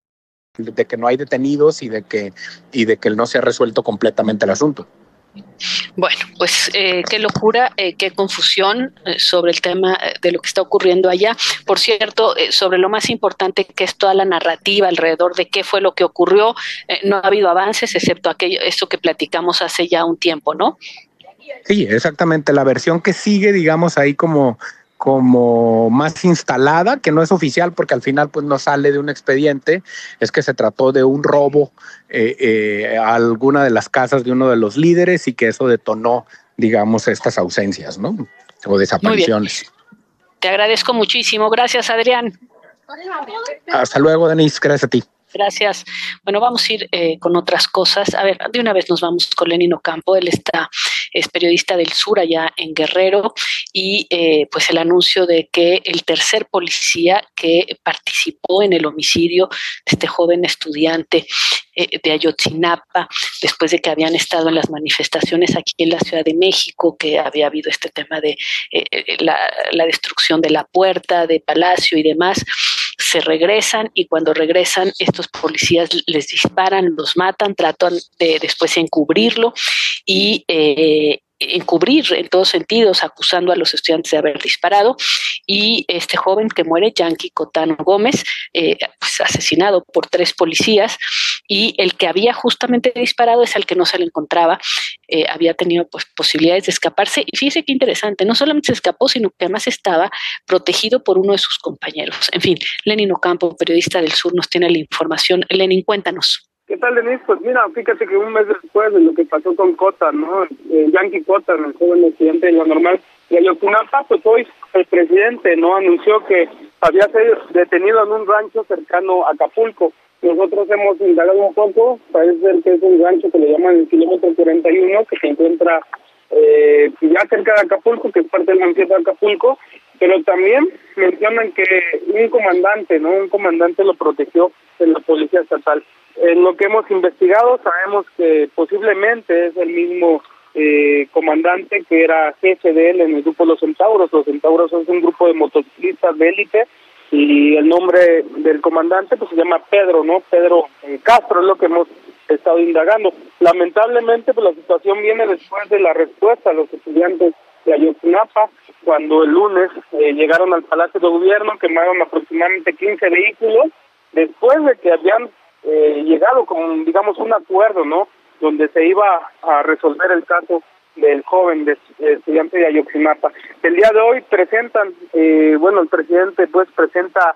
De que no hay detenidos y de que, y de que no se ha resuelto completamente el asunto. Bueno, pues eh, qué locura, eh, qué confusión eh, sobre el tema de lo que está ocurriendo allá. Por cierto, eh, sobre lo más importante que es toda la narrativa alrededor de qué fue lo que ocurrió, eh, no ha habido avances excepto aquello, esto que platicamos hace ya un tiempo, ¿no? Sí, exactamente. La versión que sigue, digamos, ahí como... como más instalada, que no es oficial porque al final pues no sale de un expediente, es que se trató de un robo eh, eh, a alguna de las casas de uno de los líderes y que eso detonó, digamos, estas ausencias, ¿no? O desapariciones. Te agradezco muchísimo. Gracias, Adrián. Hasta luego, Denise. Gracias a ti. Gracias. Bueno, vamos a ir eh, con otras cosas. A ver, de una vez nos vamos con Lenin Ocampo. Él está, es periodista del Sur allá en Guerrero, y eh, pues el anuncio de que el tercer policía que participó en el homicidio de este joven estudiante eh, de Ayotzinapa, después de que habían estado en las manifestaciones aquí en la Ciudad de México, que había habido este tema de eh, la, la destrucción de la puerta de Palacio y demás, se regresan, y cuando regresan estos policías les disparan, los matan, tratan de después encubrirlo, y, eh, encubrir en todos sentidos, acusando a los estudiantes de haber disparado, y este joven que muere, Yanqui Cotano Gómez, eh, pues asesinado por tres policías, y el que había justamente disparado es el que no se le encontraba, eh, había tenido pues posibilidades de escaparse, y fíjese qué interesante, no solamente se escapó, sino que además estaba protegido por uno de sus compañeros. En fin, Lenin Ocampo, periodista del Sur, nos tiene la información. Lenin, cuéntanos. ¿Qué tal, Denise? Pues mira, fíjate que un mes después de lo que pasó con Cota, ¿no? Eh, Yanqui Cota, el joven estudiante de la normal de Ayotzinapa, pues hoy el presidente, ¿no? Anunció que había sido detenido en un rancho cercano a Acapulco. Nosotros hemos indagado un poco, parece ser que es un rancho que le llaman el kilómetro cuarenta y uno, que se encuentra eh, ya cerca de Acapulco, que es parte del municipio de Acapulco, pero también mencionan que un comandante, ¿no? Un comandante lo protegió de la policía estatal. En lo que hemos investigado sabemos que posiblemente es el mismo eh, comandante que era jefe de él en el grupo Los Centauros. Los Centauros es un grupo de motociclistas de élite y el nombre del comandante pues se llama Pedro, ¿no? Pedro eh, Castro es lo que hemos estado indagando. Lamentablemente pues la situación viene después de la respuesta a los estudiantes de Ayotzinapa, cuando el lunes eh, llegaron al Palacio de Gobierno, quemaron aproximadamente quince vehículos, después de que habían Eh, llegado con, digamos, un acuerdo, ¿no? Donde se iba a resolver el caso del joven de, de estudiante de Ayotzinapa. El día de hoy presentan, eh, bueno, el presidente pues presenta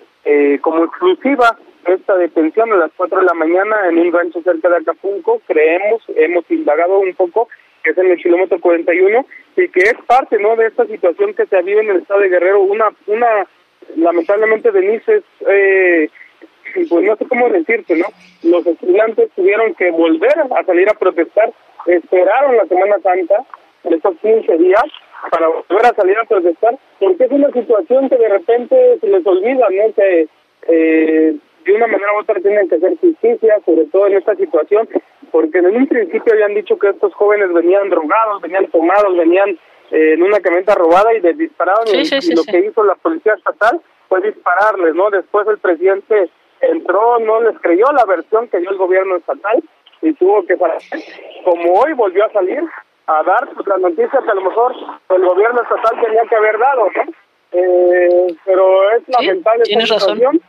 eh, como exclusiva esta detención a las cuatro de la mañana en un rancho cerca de Acapulco. Creemos, hemos indagado un poco, que es en el kilómetro cuarenta y uno, y que es parte, ¿no?, de esta situación que se vive en el estado de Guerrero. Una, una lamentablemente, Denise, es... Eh, pues no sé cómo decirte, ¿no? Los estudiantes tuvieron que volver a salir a protestar, esperaron la Semana Santa, estos quince días, para volver a salir a protestar, porque es una situación que de repente se les olvida, ¿no? Que eh, de una manera u otra tienen que hacer justicia, sobre todo en esta situación, porque en un principio habían dicho que estos jóvenes venían drogados, venían tomados, venían eh, en una camioneta robada y les dispararon, sí, y, sí, sí, y lo sí. que hizo la policía estatal fue dispararles, ¿no? Después el presidente entró, no les creyó la versión que dio el gobierno estatal y tuvo que salir. Como hoy volvió a salir a dar pues, las noticias que a lo mejor el gobierno estatal tenía que haber dado, ¿no? Eh, pero es lamentable sí, esta situación.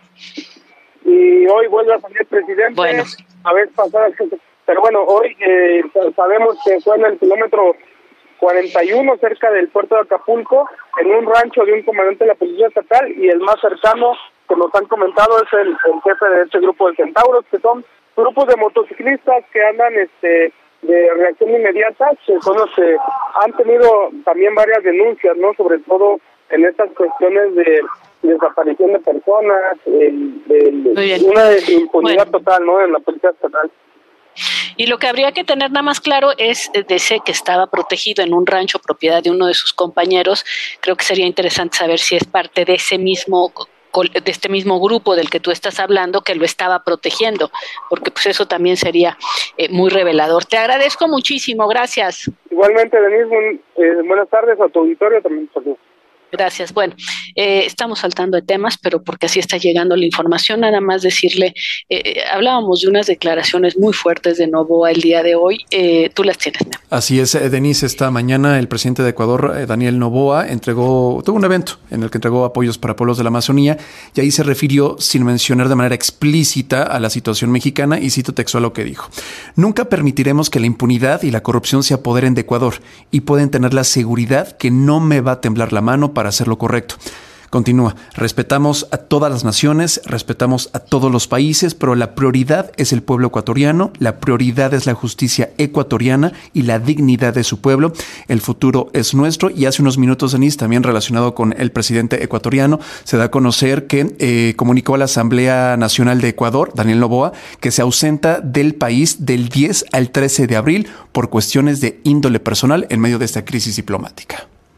Y hoy vuelve a salir el presidente. Bueno. A vez pasada, pero bueno, hoy eh, sabemos que fue en el kilómetro cuarenta y uno cerca del puerto de Acapulco, en un rancho de un comandante de la policía estatal, y el más cercano que nos han comentado es el, el jefe de este grupo de Centauros, que son grupos de motociclistas que andan este de reacción inmediata, que son los que han tenido también varias denuncias, ¿no? Sobre todo en estas cuestiones de desaparición de personas, el, el, una impunidad bueno. total, ¿no? En la policía estatal. Y lo que habría que tener nada más claro es de ese que estaba protegido en un rancho propiedad de uno de sus compañeros. Creo que sería interesante saber si es parte de ese mismo de este mismo grupo del que tú estás hablando que lo estaba protegiendo, porque pues eso también sería eh, muy revelador. Te agradezco muchísimo, gracias. Igualmente, Denise, eh, buenas tardes a tu auditorio también. Saludos. Gracias. Bueno, eh, estamos saltando de temas, pero porque así está llegando la información, nada más decirle, eh, hablábamos de unas declaraciones muy fuertes de Noboa el día de hoy, eh, tú las tienes, ¿no? Así es, Denise, esta mañana el presidente de Ecuador, eh, Daniel Noboa, entregó, tuvo un evento en el que entregó apoyos para pueblos de la Amazonía y ahí se refirió sin mencionar de manera explícita a la situación mexicana y cito textual lo que dijo. Nunca permitiremos que la impunidad y la corrupción se apoderen de Ecuador y pueden tener la seguridad que no me va a temblar la mano para hacer lo correcto. Continúa, respetamos a todas las naciones, respetamos a todos los países, pero la prioridad es el pueblo ecuatoriano, la prioridad es la justicia ecuatoriana y la dignidad de su pueblo. El futuro es nuestro. Y hace unos minutos, Denise, también relacionado con el presidente ecuatoriano, se da a conocer que eh, comunicó a la Asamblea Nacional de Ecuador, Daniel Noboa, que se ausenta del país del diez al trece de abril por cuestiones de índole personal en medio de esta crisis diplomática.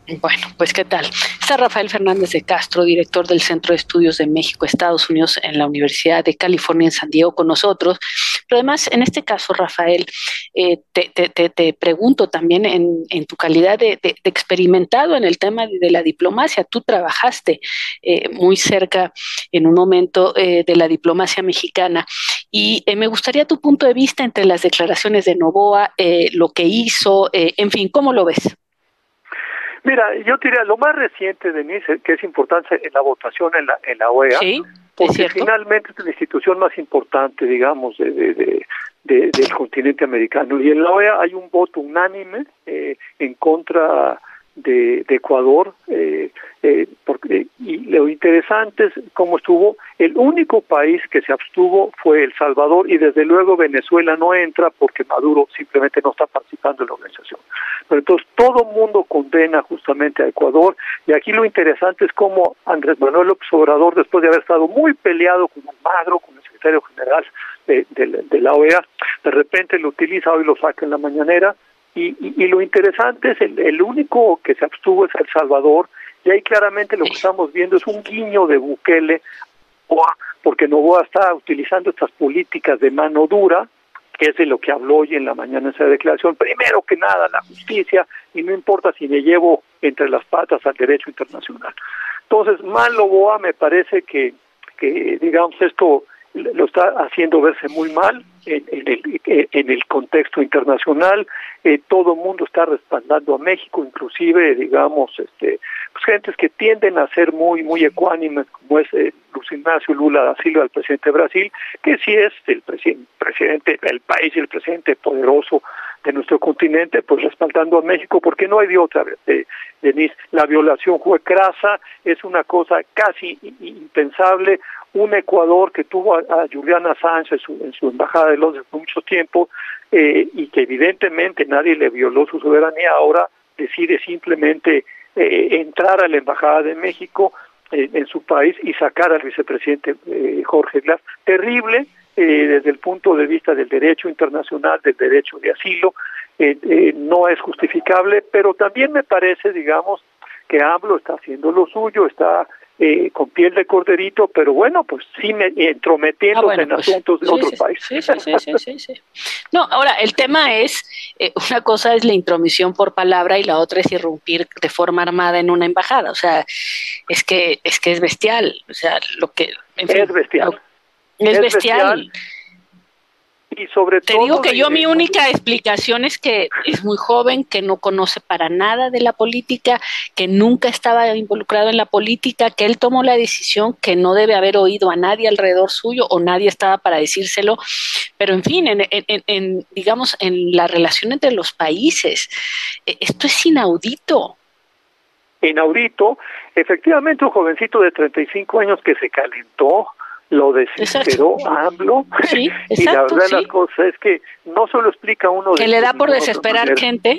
Bueno, pues ¿qué tal? Está Rafael Fernández de Castro, director del Centro de Estudios de México, Estados Unidos en la Universidad de California en San Diego con nosotros. Pero además, en este caso, Rafael, eh, te, te, te, te pregunto también en, en tu calidad de, de, de experimentado en el tema de, de la diplomacia. Tú trabajaste eh, muy cerca en un momento eh, de la diplomacia mexicana y eh, me gustaría tu punto de vista entre las declaraciones de Noboa, eh, lo que hizo, eh, en fin, ¿cómo lo ves? Mira, yo diría lo más reciente, Denise, que es importante en la votación en la, en la O E A, sí, porque finalmente es la institución más importante, digamos, de, de, de, de, del continente americano. Y en la O E A hay un voto unánime eh, en contra de, de Ecuador, eh, eh, porque, y lo interesante es cómo estuvo. El único país que se abstuvo fue El Salvador, y desde luego Venezuela no entra porque Maduro simplemente no está participando en la organización. Pero entonces todo el mundo condena justamente a Ecuador, y aquí lo interesante es cómo Andrés Manuel López Obrador, después de haber estado muy peleado con Almagro, con el secretario general de, de, de la O E A, de repente lo utiliza, hoy lo saca en la mañanera. Y, y, y lo interesante es el, el único que se abstuvo es El Salvador, y ahí claramente lo que estamos viendo es un guiño de Bukele, porque Noboa está utilizando estas políticas de mano dura, que es de lo que habló hoy en la mañana esa declaración. Primero que nada, la justicia, y no importa si me llevo entre las patas al derecho internacional. Entonces, mal Noboa, me parece que, que digamos, esto lo está haciendo verse muy mal en, en, el, en el contexto internacional. Eh, todo el mundo está respaldando a México, inclusive, digamos, este, pues gentes que tienden a ser muy muy ecuánimes, como es eh, Luis Ignacio Lula da Silva, el presidente de Brasil, que sí es el presidente, presidente del país y el presidente poderoso de nuestro continente, pues respaldando a México, porque no hay de otra vez, eh, Denise. La violación fue crasa, es una cosa casi impensable. Un Ecuador que tuvo a, a Julian Assange en su, en su embajada de Londres por mucho tiempo, eh, y que evidentemente nadie le violó su soberanía, ahora decide simplemente eh, entrar a la embajada de México eh, en su país y sacar al vicepresidente eh, Jorge Glass. Terrible eh, desde el punto de vista del derecho internacional, del derecho de asilo, eh, eh, no es justificable, pero también me parece, digamos, que AMLO está haciendo lo suyo, está Eh, con piel de corderito, pero bueno, pues sí me entrometiéndose ah, bueno, en pues, asuntos de sí, otros sí, países. Sí, sí, sí, sí, sí, sí. No, ahora, el tema es, eh, una cosa es la intromisión por palabra y la otra es irrumpir de forma armada en una embajada. O sea, es que es que es bestial. O sea, lo que... En fin, es bestial. Lo, es, es bestial. bestial. Y sobre Te todo, digo que yo mi única explicación es que es muy joven, que no conoce para nada de la política, que nunca estaba involucrado en la política, que él tomó la decisión, que no debe haber oído a nadie alrededor suyo o nadie estaba para decírselo, pero en fin, en, en, en digamos, en la relación entre los países, esto es inaudito. Inaudito, efectivamente un jovencito de treinta y cinco años que se calentó, lo desesperó a AMLO, sí, exacto, y la verdad sí. la cosa es que no solo explica uno que de le da por desesperar gente.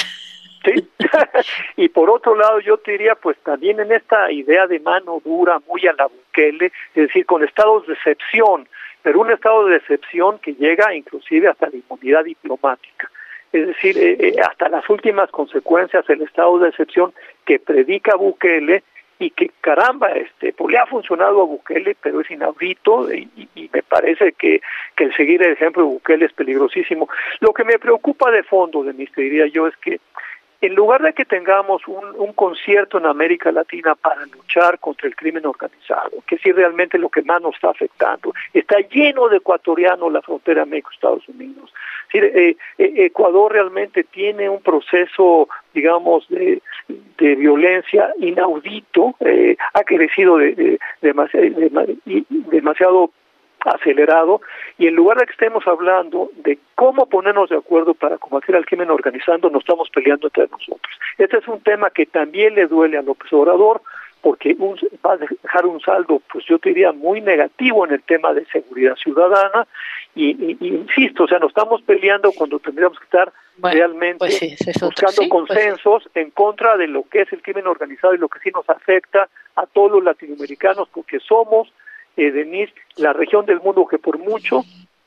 Sí, y por otro lado yo te diría, pues también en esta idea de mano dura, muy a la Bukele, es decir, con estados de excepción, pero un estado de excepción que llega inclusive hasta la inmunidad diplomática. Es decir, eh, eh, hasta las últimas consecuencias, el estado de excepción que predica Bukele, y que caramba, este, pues le ha funcionado a Bukele, pero es inaudito, y, y me parece que, que el seguir el ejemplo de Bukele es peligrosísimo. Lo que me preocupa de fondo, de mis te diría yo, es que en lugar de que tengamos un, un concierto en América Latina para luchar contra el crimen organizado, que es realmente lo que más nos está afectando, está lleno de ecuatorianos la frontera México-Estados Unidos. Es decir, eh, eh, Ecuador realmente tiene un proceso, digamos, de, de violencia inaudito, eh, ha crecido de, de, demasiado, de, demasiado acelerado, y en lugar de que estemos hablando de cómo ponernos de acuerdo para combatir al crimen organizado, nos estamos peleando entre nosotros. Este es un tema que también le duele a López Obrador, porque un, va a dejar un saldo, pues yo te diría, muy negativo en el tema de seguridad ciudadana, y, y, y insisto, o sea, nos estamos peleando cuando tendríamos que estar bueno, realmente pues sí, es buscando sí, consensos pues sí. en contra de lo que es el crimen organizado y lo que sí nos afecta a todos los latinoamericanos, porque somos, eh, Denise, la región del mundo que por mucho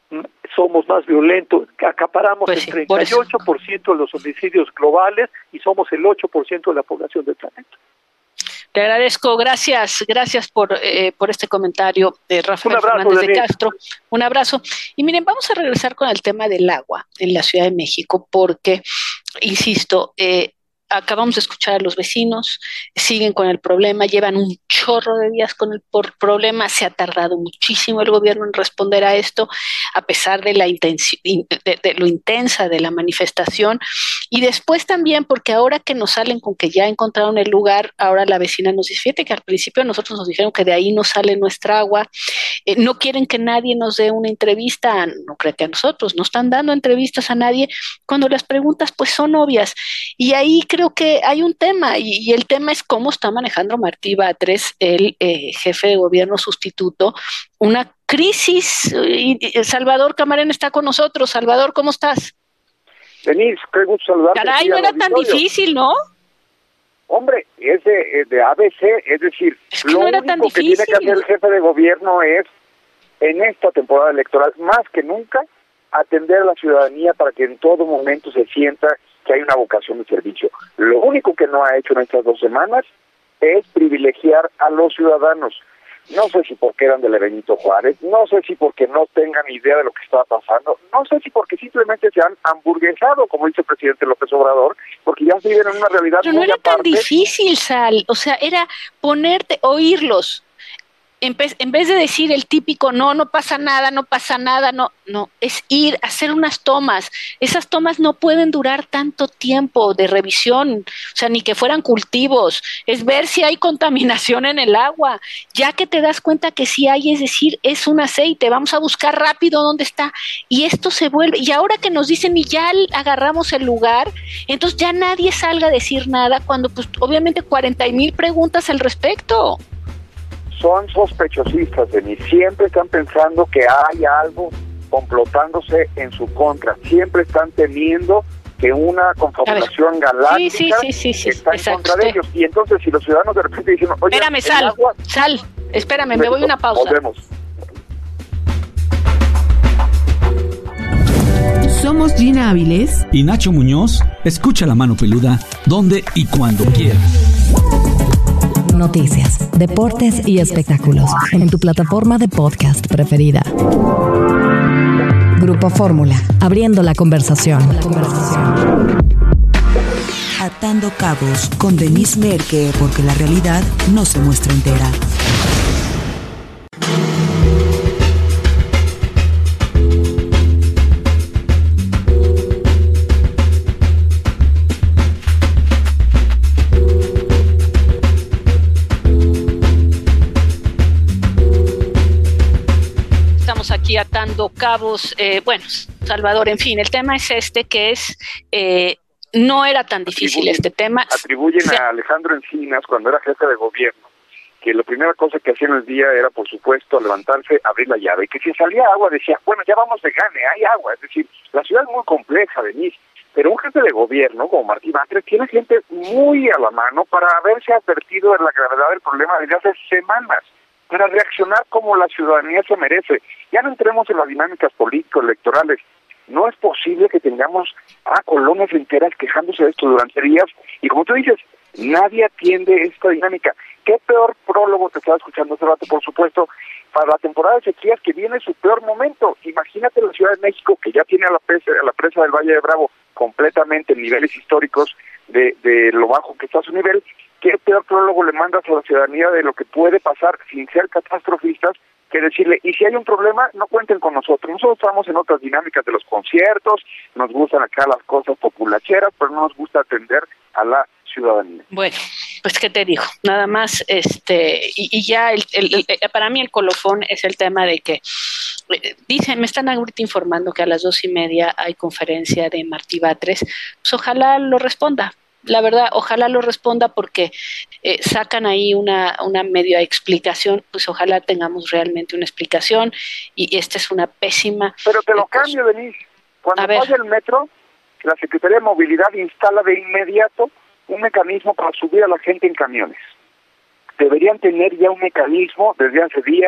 somos más violentos, acaparamos Pues sí, el treinta y ocho por ciento de los homicidios globales y somos el ocho por ciento de la población del planeta. Te agradezco, gracias, gracias por, eh, por este comentario de Rafael abrazo, Fernández de Daniel. Castro. Un abrazo. Y miren, vamos a regresar con el tema del agua en la Ciudad de México, porque, insisto, eh, acabamos de escuchar a los vecinos, siguen con el problema, llevan un chorro de días con el por problema, se ha tardado muchísimo el gobierno en responder a esto, a pesar de, la intensi- de, de lo intensa de la manifestación, y después también porque ahora que nos salen con que ya encontraron el lugar, ahora la vecina nos dice, fíjate que al principio nosotros nos dijeron que de ahí no sale nuestra agua, eh, no quieren que nadie nos dé una entrevista, no creo que a nosotros, no están dando entrevistas a nadie, cuando las preguntas pues son obvias, y ahí creo que hay un tema, y, y el tema es cómo está manejando Martí Batres, el eh, jefe de gobierno sustituto, una crisis. Y, y Salvador Camarena está con nosotros. Salvador, ¿cómo estás? Denise, qué gusto saludarte. Caray, no era tan difícil, ¿no? Hombre, es de, de A B C, es decir, es que lo no era único tan que difícil. tiene que hacer el jefe de gobierno es, en esta temporada electoral, más que nunca, atender a la ciudadanía para que en todo momento se sienta que hay una vocación de servicio. Lo único que no ha hecho en estas dos semanas es privilegiar a los ciudadanos. No sé si porque eran de Benito Juárez, no sé si porque no tengan idea de lo que estaba pasando, no sé si porque simplemente se han hamburguesado, como dice el presidente López Obrador, porque ya se viven en una realidad Pero no muy era aparte. tan difícil, Sal, o sea, era ponerte, oírlos. En vez, en vez de decir el típico, no, no pasa nada, no pasa nada, no, no, es ir, hacer unas tomas. Esas tomas no pueden durar tanto tiempo de revisión, o sea, ni que fueran cultivos. Es ver si hay contaminación en el agua. Ya que te das cuenta que sí hay, es decir, es un aceite, vamos a buscar rápido dónde está. Y esto se vuelve, y ahora que nos dicen, y ya agarramos el lugar, entonces ya nadie salga a decir nada, cuando pues obviamente cuarenta mil preguntas al respecto. Son sospechosistas, Denis. Siempre están pensando que hay algo complotándose en su contra. Siempre están temiendo que una confabulación galáctica sí, sí, sí, sí, sí, está en exacto, contra de ellos. Y entonces, si los ciudadanos de repente dicen, oye, espérame, Sal, agua... Sal, espérame, me voy a una pausa. Volvemos. Somos Gina Áviles y Nacho Muñoz. Escucha La Mano Peluda donde y cuando quieras. Noticias, deportes y espectáculos en tu plataforma de podcast preferida. Grupo Fórmula, abriendo la conversación. Atando cabos con Denise Merke, porque la realidad no se muestra entera. Aquí atando cabos, eh, bueno, Salvador, en fin, el tema es este, que es, eh, no era tan difícil atribuyen, este tema. Atribuyen se, a Alejandro Encinas, cuando era jefe de gobierno, que la primera cosa que hacía en el día era, por supuesto, levantarse, abrir la llave, y que si salía agua decía, bueno, ya vamos de gane, hay agua. Es decir, la ciudad es muy compleja, Denise, pero un jefe de gobierno como Martí Batres tiene gente muy a la mano para haberse advertido de la gravedad del problema desde hace semanas, para reaccionar como la ciudadanía se merece. Ya no entremos en las dinámicas político-electorales. No es posible que tengamos a colonias enteras quejándose de esto durante días, y como tú dices, nadie atiende esta dinámica. ¿Qué peor prólogo te estaba escuchando hace rato, por supuesto, para la temporada de sequías que viene su peor momento? Imagínate la Ciudad de México, que ya tiene a la presa, a la presa del Valle de Bravo completamente en niveles históricos de, de lo bajo que está su nivel. ¿Qué peor prólogo le mandas a la ciudadanía de lo que puede pasar sin ser catastrofistas que decirle, y si hay un problema, no cuenten con nosotros? Nosotros estamos en otras dinámicas de los conciertos, nos gustan acá las cosas populacheras, pero no nos gusta atender a la ciudadanía. Bueno, pues qué te digo, nada más, este, y, y ya el, el, el, para mí el colofón es el tema de que eh, dicen, me están ahorita informando que a las dos y media hay conferencia de Martí Batres, pues ojalá lo responda. La verdad, ojalá lo responda, porque eh, sacan ahí una, una medio explicación, pues ojalá tengamos realmente una explicación, y esta es una pésima... Pero te lo eh, cambio, pues, Denise. Cuando vaya el metro, la Secretaría de Movilidad instala de inmediato un mecanismo para subir a la gente en camiones. Deberían tener ya un mecanismo desde hace días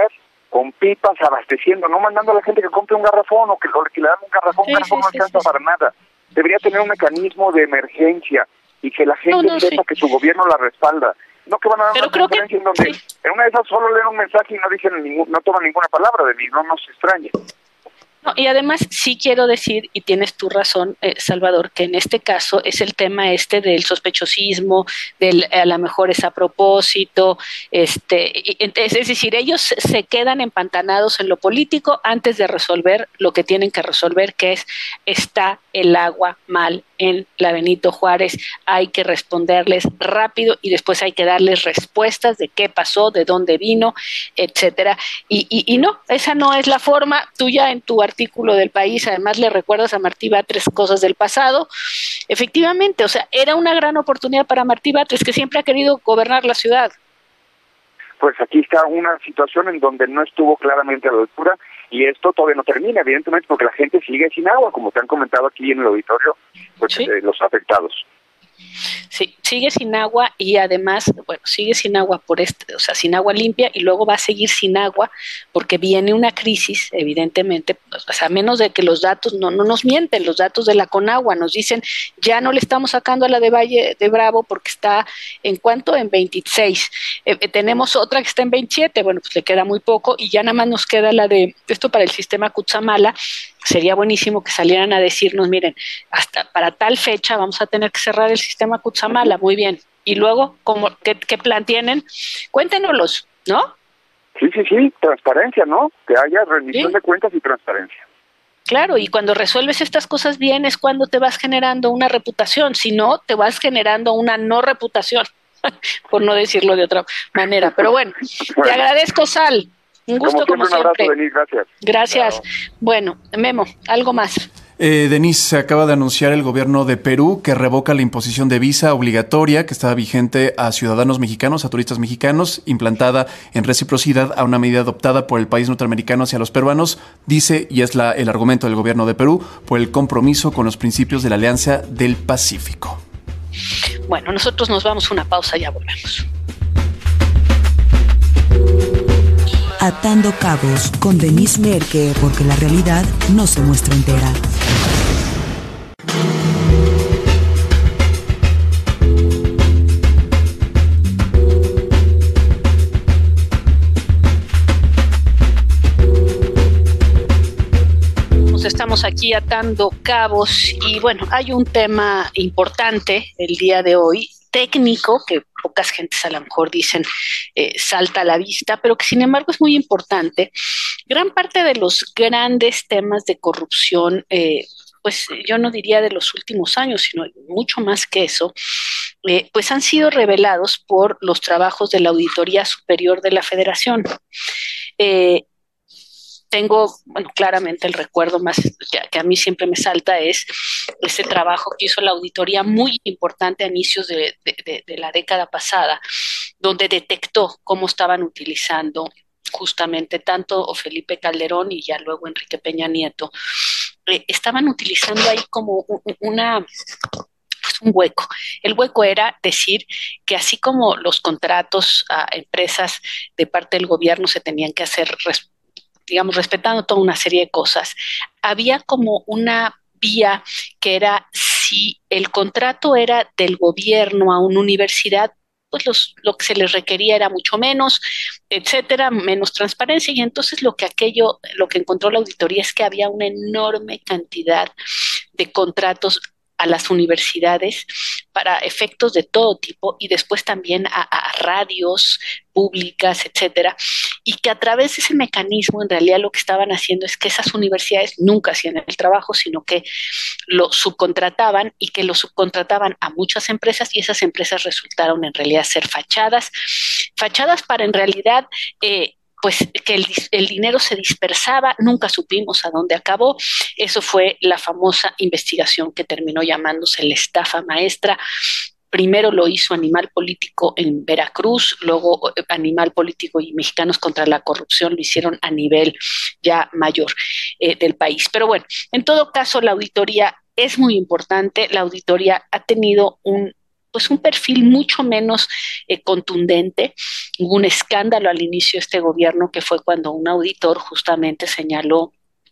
con pipas, abasteciendo, no mandando a la gente que compre un garrafón o que, o que le dan un garrafón, sí, un garrafón sí, no alcanza sí, sí. para nada. Debería tener un mecanismo de emergencia y que la gente no, no, sepa sí. que su gobierno la respalda. No que van a dar Pero una conferencia que, en donde sí. en una de esas solo leen un mensaje y no dicen ningún, no toman ninguna palabra de mí, no nos extrañe. No, y además sí quiero decir, y tienes tu razón, eh, Salvador, que en este caso es el tema este del sospechosismo, del a lo mejor es a propósito, este, y, es decir, ellos se quedan empantanados en lo político antes de resolver lo que tienen que resolver, que es está el agua mal en la Benito Juárez, hay que responderles rápido y después hay que darles respuestas de qué pasó, de dónde vino, etcétera. Y, y, y no, esa no es la forma. Tú ya en tu artículo del País, además le recuerdas a Martí Batres cosas del pasado. Efectivamente, o sea, era una gran oportunidad para Martí Batres, que siempre ha querido gobernar la ciudad. Pues aquí está una situación en donde no estuvo claramente a la altura y esto todavía no termina, evidentemente, porque la gente sigue sin agua, como te han comentado aquí en el auditorio, pues ¿sí? eh, los afectados. Sí, sigue sin agua y además, bueno, sigue sin agua por este, o sea, sin agua limpia y luego va a seguir sin agua porque viene una crisis, evidentemente, o sea, a menos de que los datos no, no nos mienten, los datos de la Conagua nos dicen, ya no le estamos sacando a la de Valle de Bravo porque está, ¿en cuánto? En veintiséis. Eh, eh, tenemos otra que está en veintisiete, bueno, pues le queda muy poco y ya nada más nos queda la de, esto para el sistema Cutzamala. Sería buenísimo que salieran a decirnos, miren, hasta para tal fecha vamos a tener que cerrar el sistema Cutzamala, muy bien. Y luego, ¿cómo, qué, qué plan tienen? Cuéntenoslos, ¿no? Sí, sí, sí, transparencia, ¿no? Que haya rendición ¿sí? de cuentas y transparencia. Claro, y cuando resuelves estas cosas bien es cuando te vas generando una reputación, si no, te vas generando una no reputación, por no decirlo de otra manera. Pero bueno, bueno. te agradezco, Sal. Un gusto como siempre. Como siempre. Un abrazo, Denise, gracias. Gracias. Claro. Bueno, Memo, algo más. Eh, Denise, se acaba de anunciar el gobierno de Perú que revoca la imposición de visa obligatoria que estaba vigente a ciudadanos mexicanos, a turistas mexicanos, implantada en reciprocidad a una medida adoptada por el país norteamericano hacia los peruanos, dice, y es la, el argumento del gobierno de Perú, por el compromiso con los principios de la Alianza del Pacífico. Bueno, nosotros nos vamos a una pausa y ya volvemos. Atando Cabos con Denise Merker, porque la realidad no se muestra entera. Estamos aquí atando cabos y bueno, hay un tema importante el día de hoy, técnico, que pocas gentes a lo mejor dicen eh, salta a la vista, pero que sin embargo es muy importante. Gran parte de los grandes temas de corrupción, eh, pues yo no diría de los últimos años, sino mucho más que eso, eh, pues han sido revelados por los trabajos de la Auditoría Superior de la Federación. Eh, Tengo, bueno, claramente el recuerdo más que, que a mí siempre me salta es ese trabajo que hizo la auditoría muy importante a inicios de, de, de, de la década pasada, donde detectó cómo estaban utilizando justamente tanto Felipe Calderón y ya luego Enrique Peña Nieto, eh, estaban utilizando ahí como una... pues un hueco. El hueco era decir que así como los contratos a empresas de parte del gobierno se tenían que hacer res- digamos, respetando toda una serie de cosas, había como una vía que era si el contrato era del gobierno a una universidad, pues los, lo que se les requería era mucho menos, etcétera, menos transparencia, y entonces lo que aquello, lo que encontró la auditoría es que había una enorme cantidad de contratos a las universidades para efectos de todo tipo y después también a, a radios públicas, etcétera, y que a través de ese mecanismo en realidad lo que estaban haciendo es que esas universidades nunca hacían el trabajo, sino que lo subcontrataban y que lo subcontrataban a muchas empresas y esas empresas resultaron en realidad ser fachadas, fachadas para en realidad eh, pues que el, el dinero se dispersaba, nunca supimos a dónde acabó. Eso fue la famosa investigación que terminó llamándose la estafa maestra. Primero lo hizo Animal Político en Veracruz, luego Animal Político y Mexicanos contra la Corrupción lo hicieron a nivel ya mayor eh, del país. Pero bueno, en todo caso la auditoría es muy importante, la auditoría ha tenido un pues un perfil mucho menos eh, contundente. Hubo un escándalo al inicio de este gobierno que fue cuando un auditor justamente señaló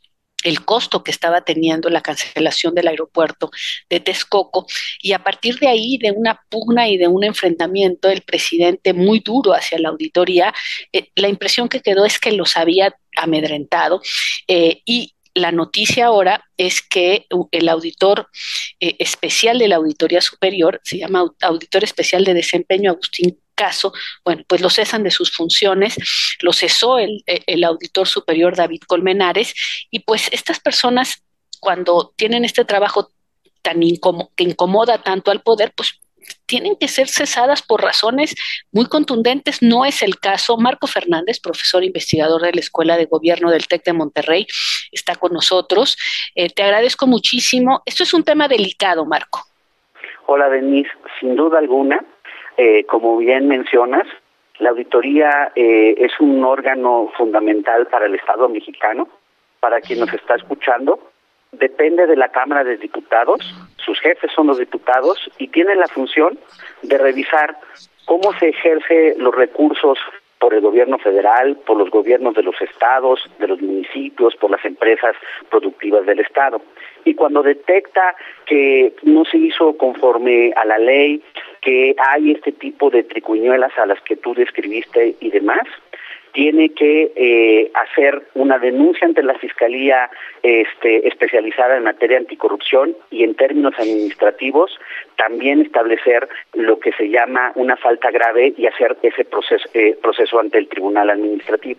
el costo que estaba teniendo la cancelación del aeropuerto de Texcoco, y a partir de ahí, de una pugna y de un enfrentamiento del presidente muy duro hacia la auditoría, eh, la impresión que quedó es que los había amedrentado, eh, y la noticia ahora es que el auditor eh, especial de la Auditoría Superior, se llama Auditor Especial de Desempeño, Agustín Caso, bueno, pues lo cesan de sus funciones, lo cesó el, el auditor superior David Colmenares, y pues estas personas, cuando tienen este trabajo tan incómodo, que incomoda tanto al poder, pues tienen que ser cesadas por razones muy contundentes. No es el caso. Marco Fernández, profesor investigador de la Escuela de Gobierno del TEC de Monterrey, está con nosotros. Eh, te agradezco muchísimo. Esto es un tema delicado, Marco. Hola, Denise. Sin duda alguna, eh, como bien mencionas, la auditoría eh, es un órgano fundamental para el Estado mexicano. Para quien nos está escuchando, depende de la Cámara de Diputados, sus jefes son los diputados y tiene la función de revisar cómo se ejerce los recursos por el gobierno federal, por los gobiernos de los estados, de los municipios, por las empresas productivas del estado. Y cuando detecta que no se hizo conforme a la ley, que hay este tipo de triquiñuelas a las que tú describiste y demás, tiene que eh, hacer una denuncia ante la Fiscalía este, especializada en materia anticorrupción, y en términos administrativos también establecer lo que se llama una falta grave y hacer ese proceso, eh, proceso ante el Tribunal Administrativo.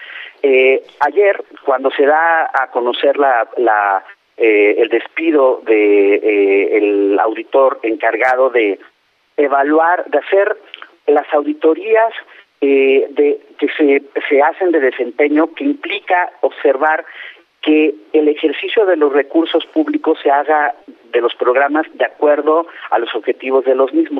Eh, ayer, cuando se da a conocer la, la eh, el despido de eh, el auditor encargado de evaluar, de hacer las auditorías Eh, de que se, se hacen de desempeño, que implica observar que el ejercicio de los recursos públicos se haga de los programas de acuerdo a los objetivos de los mismos.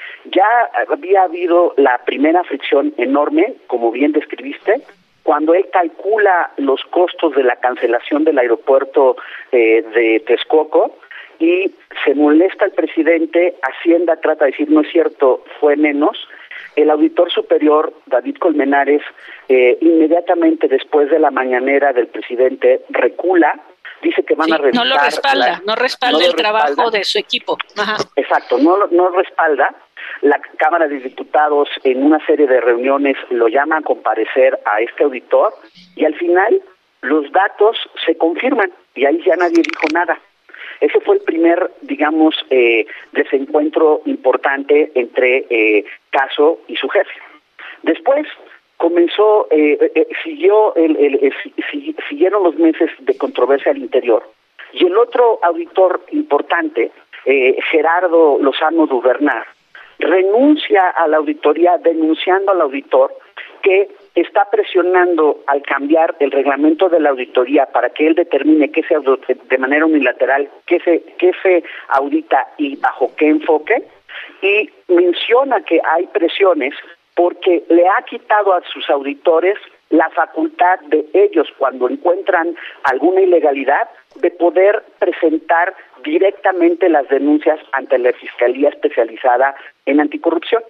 Ya había habido la primera fricción enorme, como bien describiste, cuando él calcula los costos de la cancelación del aeropuerto eh, de Texcoco, y se molesta el presidente. Hacienda trata de decir, no es cierto, fue menos. El auditor superior, David Colmenares, eh, inmediatamente después de la mañanera del presidente, recula, dice que van sí, a revisar... No lo respalda, la, no respalda no el respalda, trabajo de su equipo. Ajá. Exacto, no, no respalda. La Cámara de Diputados en una serie de reuniones lo llama a comparecer a este auditor, y al final los datos se confirman, y ahí ya nadie dijo nada. Ese fue el primer, digamos, eh, desencuentro importante entre eh, Caso y su jefe. Después comenzó, eh, eh, siguió el, el, el, el, siguieron los meses de controversia al interior. Y el otro auditor importante, eh, Gerardo Lozano Duvernay, renuncia a la auditoría denunciando al auditor que está presionando al cambiar el reglamento de la auditoría para que él determine qué se de manera unilateral, qué se, qué se audita y bajo qué enfoque, y menciona que hay presiones porque le ha quitado a sus auditores la facultad de ellos, cuando encuentran alguna ilegalidad, de poder presentar directamente las denuncias ante la Fiscalía Especializada en Anticorrupción.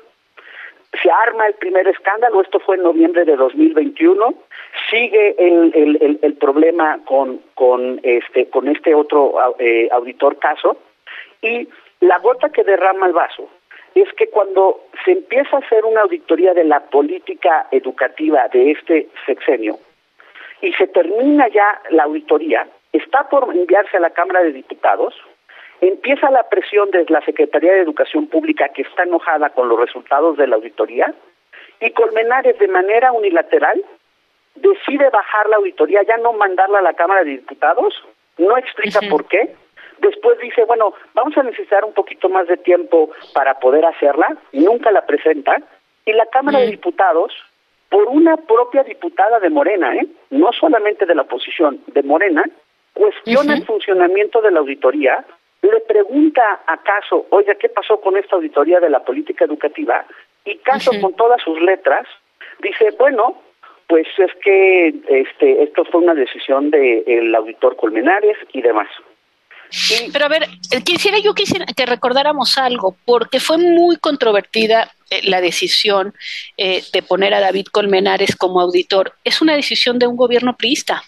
Se arma el primer escándalo, esto fue en noviembre de dos mil veintiuno, sigue el, el, el, el problema con, con, este, con este otro eh, auditor Caso, y la gota que derrama el vaso es que cuando se empieza a hacer una auditoría de la política educativa de este sexenio y se termina ya la auditoría, está por enviarse a la Cámara de Diputados, empieza la presión desde la Secretaría de Educación Pública, que está enojada con los resultados de la auditoría, y Colmenares, de manera unilateral, decide bajar la auditoría, ya no mandarla a la Cámara de Diputados, no explica uh-huh. por qué. Después dice, bueno, vamos a necesitar un poquito más de tiempo para poder hacerla, nunca la presenta, y la Cámara uh-huh. de Diputados, por una propia diputada de Morena, ¿eh? no solamente de la oposición, de Morena, cuestiona uh-huh. el funcionamiento de la auditoría, le pregunta a Caso, oye, ¿qué pasó con esta auditoría de la política educativa? Y Caso, uh-huh. con todas sus letras, dice, bueno, pues es que este esto fue una decisión del auditor Colmenares y demás. Pero a ver, quisiera yo quisiera que recordáramos algo, porque fue muy controvertida eh, la decisión eh, de poner a David Colmenares como auditor. Es una decisión de un gobierno priista.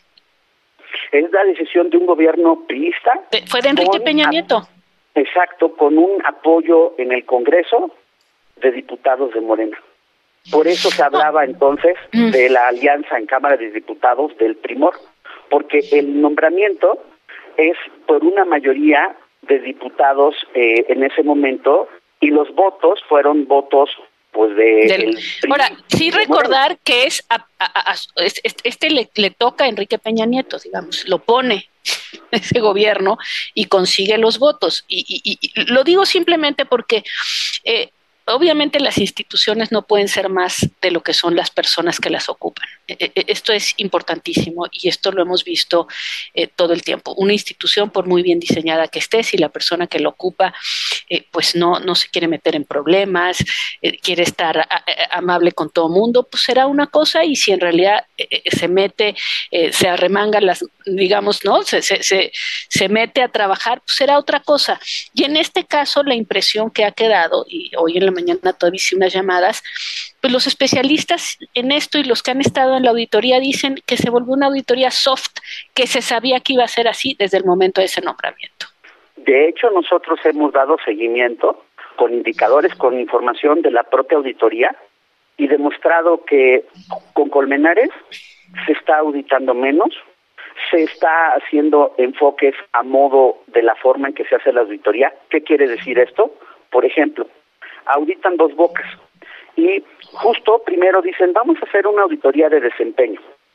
Es la decisión de un gobierno priista. De, fue de Enrique Peña Nieto. Exacto, con un apoyo en el Congreso de diputados de Morena. Por eso se hablaba entonces de la alianza en Cámara de Diputados del Primor, porque el nombramiento es por una mayoría de diputados eh, en ese momento, y los votos fueron votos pues de... Del, ahora, sí recordar que es a, a, a, este le, le toca a Enrique Peña Nieto, digamos, lo pone ese gobierno y consigue los votos. Y, y, y lo digo simplemente porque... Eh, Obviamente las instituciones no pueden ser más de lo que son las personas que las ocupan. Esto es importantísimo y esto lo hemos visto eh, todo el tiempo. Una institución, por muy bien diseñada que esté, si la persona que la ocupa eh, pues no, no se quiere meter en problemas, eh, quiere estar a, a, amable con todo el mundo, pues será una cosa, y si en realidad eh, se mete, eh, se arremanga las, digamos, ¿no? Se, se, se, se mete a trabajar, pues será otra cosa. Y en este caso la impresión que ha quedado, y hoy en la mañana todavía hice unas llamadas, pues los especialistas en esto y los que han estado en la auditoría dicen que se volvió una auditoría soft, que se sabía que iba a ser así desde el momento de ese nombramiento. De hecho, nosotros hemos dado seguimiento con indicadores, con información de la propia auditoría, y demostrado que con Colmenares se está auditando menos, se está haciendo enfoques a modo de la forma en que se hace la auditoría. ¿Qué quiere decir esto? Por ejemplo, auditan Dos Bocas y justo primero dicen, vamos a hacer una auditoría de desempeño.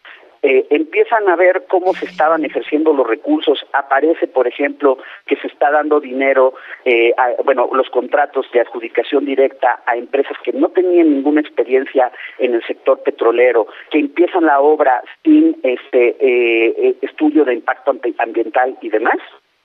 Eh, empiezan a ver cómo se estaban ejerciendo los recursos. Aparece, por ejemplo, que se está dando dinero, eh, a, bueno, los contratos de adjudicación directa a empresas que no tenían ninguna experiencia en el sector petrolero, que empiezan la obra sin este eh, estudio de impacto ambiental y demás.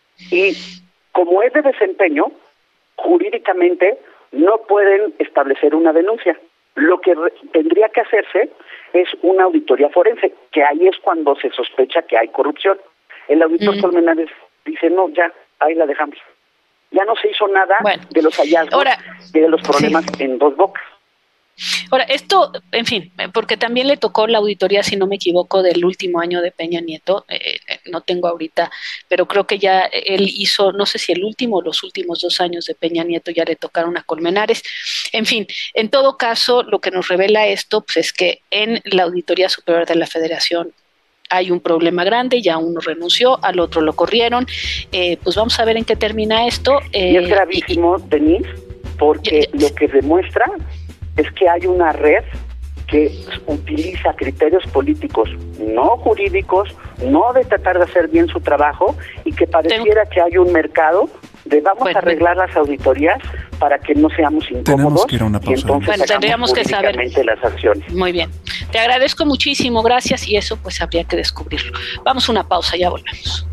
Y como es de desempeño, jurídicamente no pueden establecer una denuncia. Lo que re- tendría que hacerse es una auditoría forense, que ahí es cuando se sospecha que hay corrupción. El auditor mm. Colmenares dice, no, ya, ahí la dejamos. Ya no se hizo nada bueno, de los hallazgos ahora, y de los problemas sí. en Dos Bocas. Ahora, esto, en fin, porque también le tocó la auditoría, si no me equivoco, del último año de Peña Nieto, eh, no tengo ahorita, pero creo que ya él hizo, no sé si el último o los últimos dos años de Peña Nieto ya le tocaron a Colmenares. En fin, en todo caso, lo que nos revela esto pues, es que en la Auditoría Superior de la Federación hay un problema grande, ya uno renunció, al otro lo corrieron, eh, pues vamos a ver en qué termina esto. Eh, y es gravísimo, y, Denise, porque y, lo que demuestra es que hay una red que utiliza criterios políticos, no jurídicos, no de tratar de hacer bien su trabajo, y que pareciera que hay un mercado de vamos bueno, a arreglar las auditorías para que no seamos incómodos que ir a una pausa, y entonces bueno, tendríamos que saber las acciones. Muy bien, te agradezco muchísimo, gracias, y eso pues habría que descubrirlo. Vamos a una pausa, ya volvemos.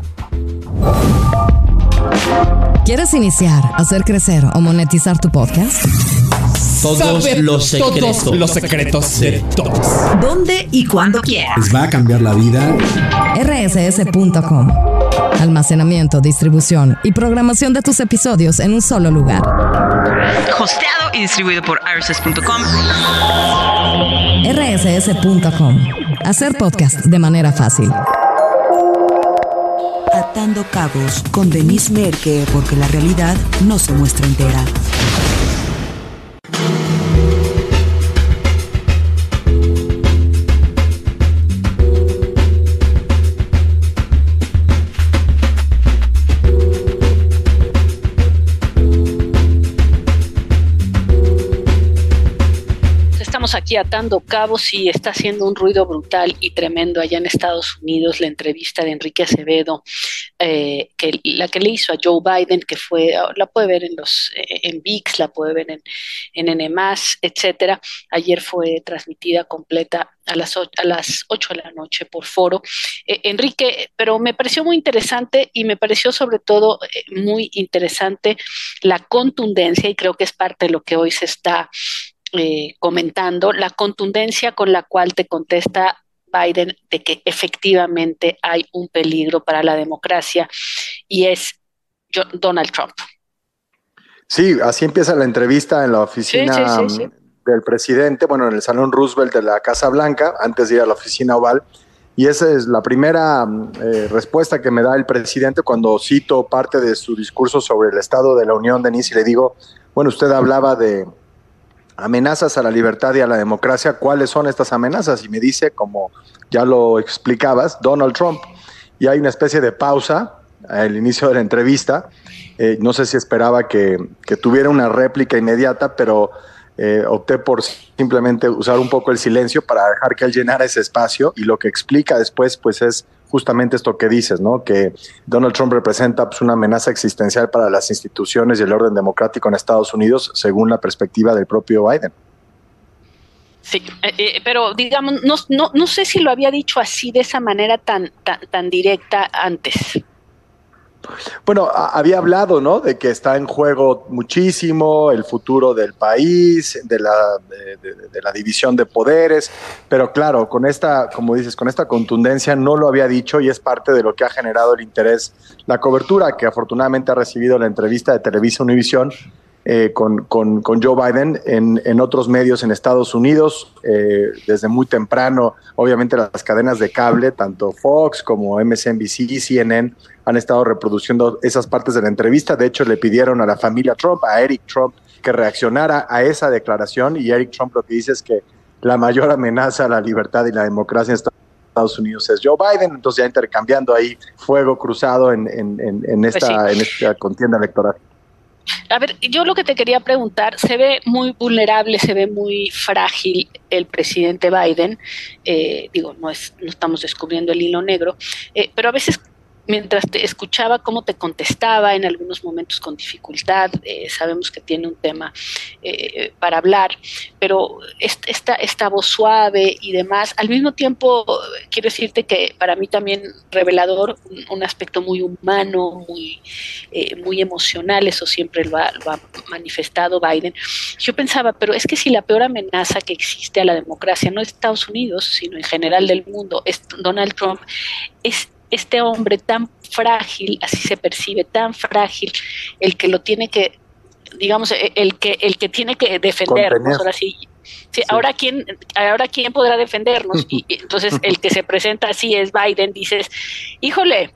¿Quieres iniciar, hacer crecer o monetizar tu podcast? Todos Saber los secretos. Todos los secretos de todos. ¿Dónde y cuándo quieras? Les va a cambiar la vida. R S S punto com. Almacenamiento, distribución y programación de tus episodios en un solo lugar. Hosteado y distribuido por R S S punto com. R S S punto com. Hacer podcast de manera fácil. Atando cabos con Denise Merker, porque la realidad no se muestra entera. Aquí atando cabos y está haciendo un ruido brutal y tremendo allá en Estados Unidos la entrevista de Enrique Acevedo, eh, que la que le hizo a Joe Biden, que fue, la puede ver en los en V I X, la puede ver en, en N más, etcétera. Ayer fue transmitida completa a las ocho, a las ocho de la noche por Foro. Eh, Enrique, pero me pareció muy interesante y me pareció sobre todo eh, muy interesante la contundencia, y creo que es parte de lo que hoy se está Eh, comentando, la contundencia con la cual te contesta Biden de que efectivamente hay un peligro para la democracia, y es Donald Trump. Sí, así empieza la entrevista en la oficina sí, sí, sí, sí. del presidente, bueno, en el Salón Roosevelt de la Casa Blanca, antes de ir a la oficina oval. Y esa es la primera eh, respuesta que me da el presidente cuando cito parte de su discurso sobre el Estado de la Unión, Denise, y le digo, bueno, usted hablaba de amenazas a la libertad y a la democracia, ¿cuáles son estas amenazas? Y me dice, como ya lo explicabas, Donald Trump. Y hay una especie de pausa al inicio de la entrevista. Eh, no sé si esperaba que, que tuviera una réplica inmediata, pero eh, opté por simplemente usar un poco el silencio para dejar que él llenara ese espacio, y lo que explica después pues es justamente esto que dices, ¿no? Que Donald Trump representa pues, una amenaza existencial para las instituciones y el orden democrático en Estados Unidos, según la perspectiva del propio Biden. Sí, eh, pero digamos, no, no, no sé si lo había dicho así, de esa manera tan, tan, tan directa antes. Bueno, a, había hablado, ¿no? De que está en juego muchísimo el futuro del país, de la, de, de, de la división de poderes, pero claro, con esta, como dices, con esta contundencia no lo había dicho, y es parte de lo que ha generado el interés, la cobertura que afortunadamente ha recibido la entrevista de Televisa Univisión eh, con, con, con Joe Biden en, en otros medios en Estados Unidos, eh, desde muy temprano. Obviamente las cadenas de cable, tanto Fox como M S N B C y C N N, han estado reproduciendo esas partes de la entrevista. De hecho, le pidieron a la familia Trump, a Eric Trump, que reaccionara a esa declaración, y Eric Trump lo que dice es que la mayor amenaza a la libertad y la democracia en Estados Unidos es Joe Biden. Entonces ya intercambiando ahí fuego cruzado en, en, en, en, esta, pues sí. en esta contienda electoral. A ver, yo lo que te quería preguntar, se ve muy vulnerable, se ve muy frágil el presidente Biden, eh, digo, no, es, no estamos descubriendo el hilo negro, eh, pero a veces mientras te escuchaba cómo te contestaba, en algunos momentos con dificultad, eh, sabemos que tiene un tema eh, para hablar, pero esta, esta voz suave y demás, al mismo tiempo quiero decirte que para mí también revelador, un, un aspecto muy humano, muy, eh, muy emocional, eso siempre lo ha, lo ha manifestado Biden. Yo pensaba, pero es que si la peor amenaza que existe a la democracia no es Estados Unidos, sino en general del mundo, es Donald Trump, es este hombre tan frágil, así se percibe, tan frágil, el que lo tiene que, digamos, el que el que tiene que defendernos, ahora sí, sí, sí. ahora quién, ahora quién podrá defendernos, y, y entonces el que se presenta así es Biden. Dices, híjole,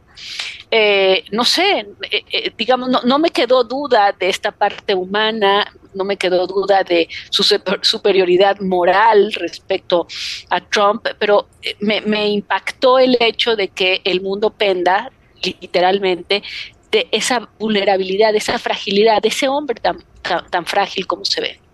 eh, no sé, eh, eh, digamos, no, no me quedó duda de esta parte humana, no me quedó duda de su superioridad moral respecto a Trump, pero me, me impactó el hecho de que el mundo penda, literalmente, de esa vulnerabilidad, de esa fragilidad, de ese hombre tan, tan, tan frágil como se ve.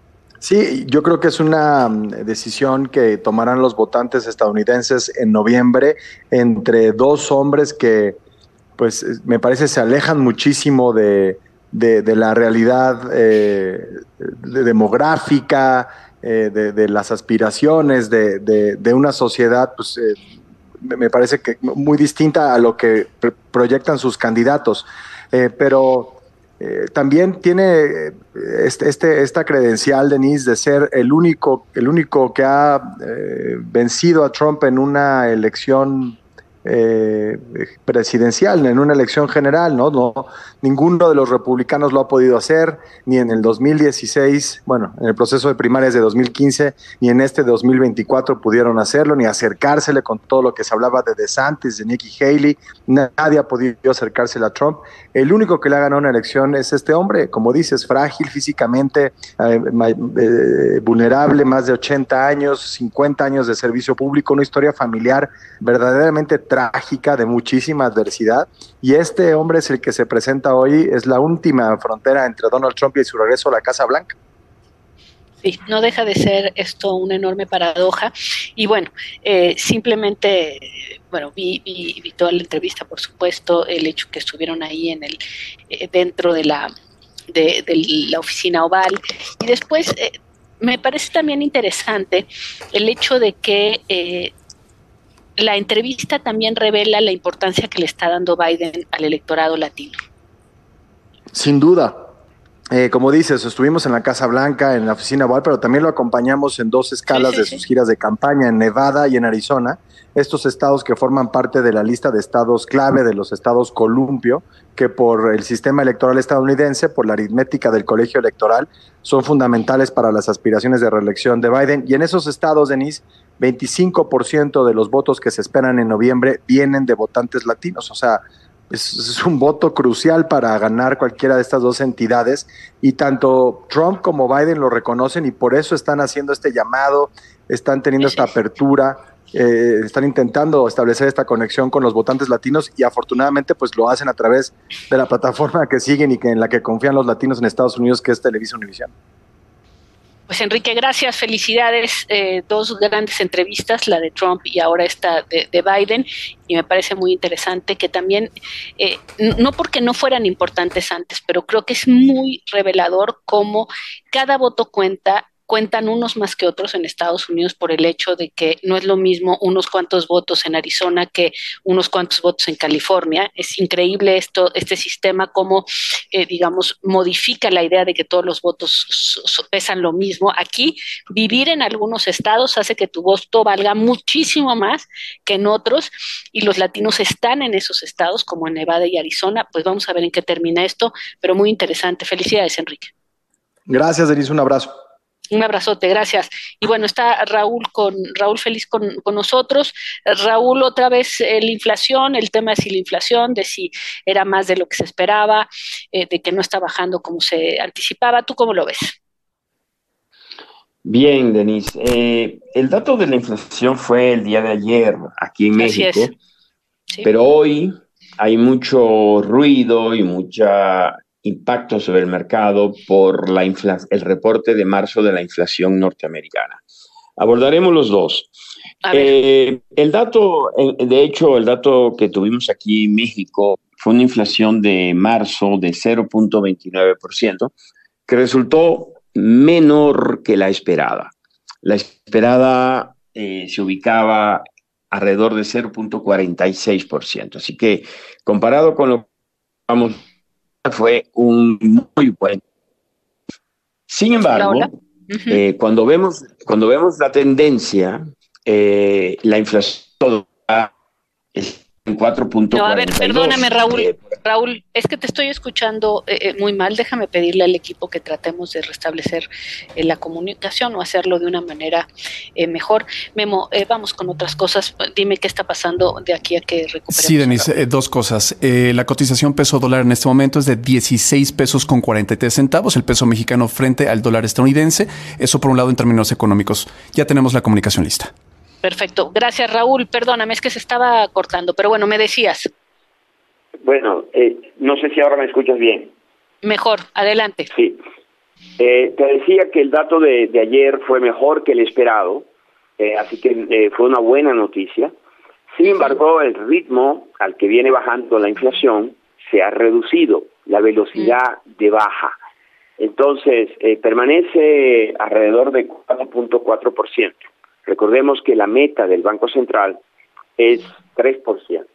Sí, yo creo que es una decisión que tomarán los votantes estadounidenses en noviembre entre dos hombres que, pues, me parece se alejan muchísimo de, de, de la realidad eh, de demográfica, eh, de, de las aspiraciones de, de, de una sociedad, pues, eh, me parece que muy distinta a lo que proyectan sus candidatos, eh, pero eh, también tiene este, este, esta credencial, Denise, de ser el único, el único que ha eh, vencido a Trump en una elección eh, presidencial, en una elección general, ¿no? No, ninguno de los republicanos lo ha podido hacer, ni en el dos mil dieciséis, bueno, en el proceso de primarias de dos mil quince, ni en este dos mil veinticuatro pudieron hacerlo, ni acercársele con todo lo que se hablaba de DeSantis, de Nikki Haley. Nadie ha podido acercársele a Trump. El único que le ha ganado una elección es este hombre, como dices, frágil físicamente, eh, eh, vulnerable, más de ochenta años, cincuenta años de servicio público, una historia familiar verdaderamente trágica, de muchísima adversidad, y este hombre es el que se presenta hoy, es la última frontera entre Donald Trump y su regreso a la Casa Blanca. Sí, no deja de ser esto una enorme paradoja, y bueno, eh, simplemente, bueno, vi, vi, vi toda la entrevista, por supuesto, el hecho que estuvieron ahí en el eh, dentro de la de, de la oficina oval, y después eh, me parece también interesante el hecho de que eh, la entrevista también revela la importancia que le está dando Biden al electorado latino. Sin duda, Eh, como dices, estuvimos en la Casa Blanca, en la oficina Oval, pero también lo acompañamos en dos escalas sí, sí, de sus sí. giras de campaña en Nevada y en Arizona, estos estados que forman parte de la lista de estados clave de los estados columpio, que por el sistema electoral estadounidense, por la aritmética del colegio electoral, son fundamentales para las aspiraciones de reelección de Biden. Y en esos estados, Denise, veinticinco por ciento de los votos que se esperan en noviembre vienen de votantes latinos, o sea, Es, es un voto crucial para ganar cualquiera de estas dos entidades y tanto Trump como Biden lo reconocen y por eso están haciendo este llamado, están teniendo esta apertura, eh, están intentando establecer esta conexión con los votantes latinos y afortunadamente pues lo hacen a través de la plataforma que siguen y que en la que confían los latinos en Estados Unidos, que es Televisa Univisión. Pues Enrique, gracias, felicidades, eh, dos grandes entrevistas, la de Trump y ahora esta de, de Biden, y me parece muy interesante que también, eh, no porque no fueran importantes antes, pero creo que es muy revelador cómo cada voto cuenta, cuentan unos más que otros en Estados Unidos por el hecho de que no es lo mismo unos cuantos votos en Arizona que unos cuantos votos en California. Es increíble esto, este sistema, cómo, eh, digamos, modifica la idea de que todos los votos pesan lo mismo. Aquí, vivir en algunos estados hace que tu voto valga muchísimo más que en otros, y los latinos están en esos estados, como en Nevada y Arizona. Pues vamos a ver en qué termina esto, pero muy interesante. Felicidades, Enrique. Gracias, Denise, un abrazo. Un abrazote, gracias. Y bueno, está Raúl con Raúl Feliz con, con nosotros. Raúl, otra vez eh, la inflación, el tema de si la inflación, de si era más de lo que se esperaba, eh, de que no está bajando como se anticipaba. ¿Tú cómo lo ves? Bien, Denise. Eh, el dato de la inflación fue el día de ayer aquí en Así México, es. Sí. pero hoy hay mucho ruido y mucha impacto sobre el mercado por la infla- el reporte de marzo de la inflación norteamericana. Abordaremos los dos. Eh, el dato, de hecho, el dato que tuvimos aquí en México fue una inflación de marzo de cero punto veintinueve por ciento, que resultó menor que la esperada. La esperada eh, se ubicaba alrededor de cero punto cuarenta y seis por ciento. Así que, comparado con lo que vamos fue un muy buen. Sin embargo, Hola, hola. Uh-huh. eh, cuando vemos cuando vemos la tendencia, eh, la inflación es en cuatro punto cuarenta y dos. No, a ver, perdóname, Raúl. Eh, Raúl, es que te estoy escuchando eh, eh, muy mal. Déjame pedirle al equipo que tratemos de restablecer eh, la comunicación o hacerlo de una manera eh, mejor. Memo, eh, vamos con otras cosas. Dime qué está pasando de aquí a que recuperemos. Sí, Denise, eh, dos cosas. Eh, la cotización peso dólar en este momento es de dieciséis pesos con cuarenta y tres centavos, el peso mexicano frente al dólar estadounidense. Eso por un lado en términos económicos. Ya tenemos la comunicación lista. Perfecto. Gracias, Raúl. Perdóname, es que se estaba cortando, pero bueno, me decías. Bueno, eh, no sé si ahora me escuchas bien. Mejor, adelante. Sí. Eh, te decía que el dato de, de ayer fue mejor que el esperado, eh, así que eh, fue una buena noticia. Sin embargo, el ritmo al que viene bajando la inflación se ha reducido, la velocidad mm. de baja. Entonces, eh, permanece alrededor de cuatro punto cuatro por ciento. Recordemos que la meta del Banco Central es tres por ciento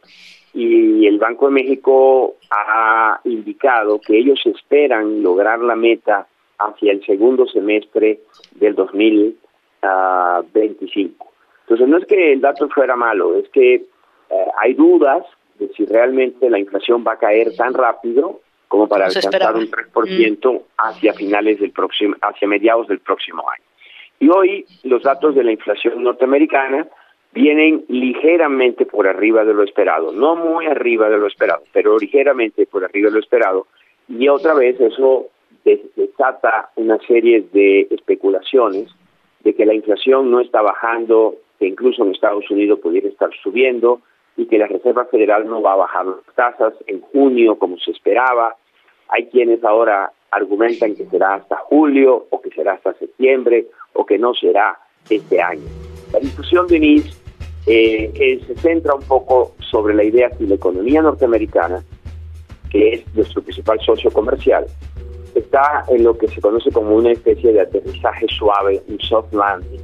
y el Banco de México ha indicado que ellos esperan lograr la meta hacia el segundo semestre del dos mil veinticinco. Entonces no es que el dato fuera malo, es que eh, hay dudas de si realmente la inflación va a caer tan rápido como para alcanzar un tres por ciento mm. hacia finales del próximo, hacia mediados del próximo año. Y hoy los datos de la inflación norteamericana vienen ligeramente por arriba de lo esperado, no muy arriba de lo esperado, pero ligeramente por arriba de lo esperado, y otra vez eso desata una serie de especulaciones de que la inflación no está bajando, que incluso en Estados Unidos pudiera estar subiendo, y que la Reserva Federal no va a bajar las tasas en junio como se esperaba. Hay quienes ahora argumentan que será hasta julio, o que será hasta septiembre, o que no será este año. La discusión, Denise, eh, eh, se centra un poco sobre la idea que la economía norteamericana, que es nuestro principal socio comercial, está en lo que se conoce como una especie de aterrizaje suave, un soft landing,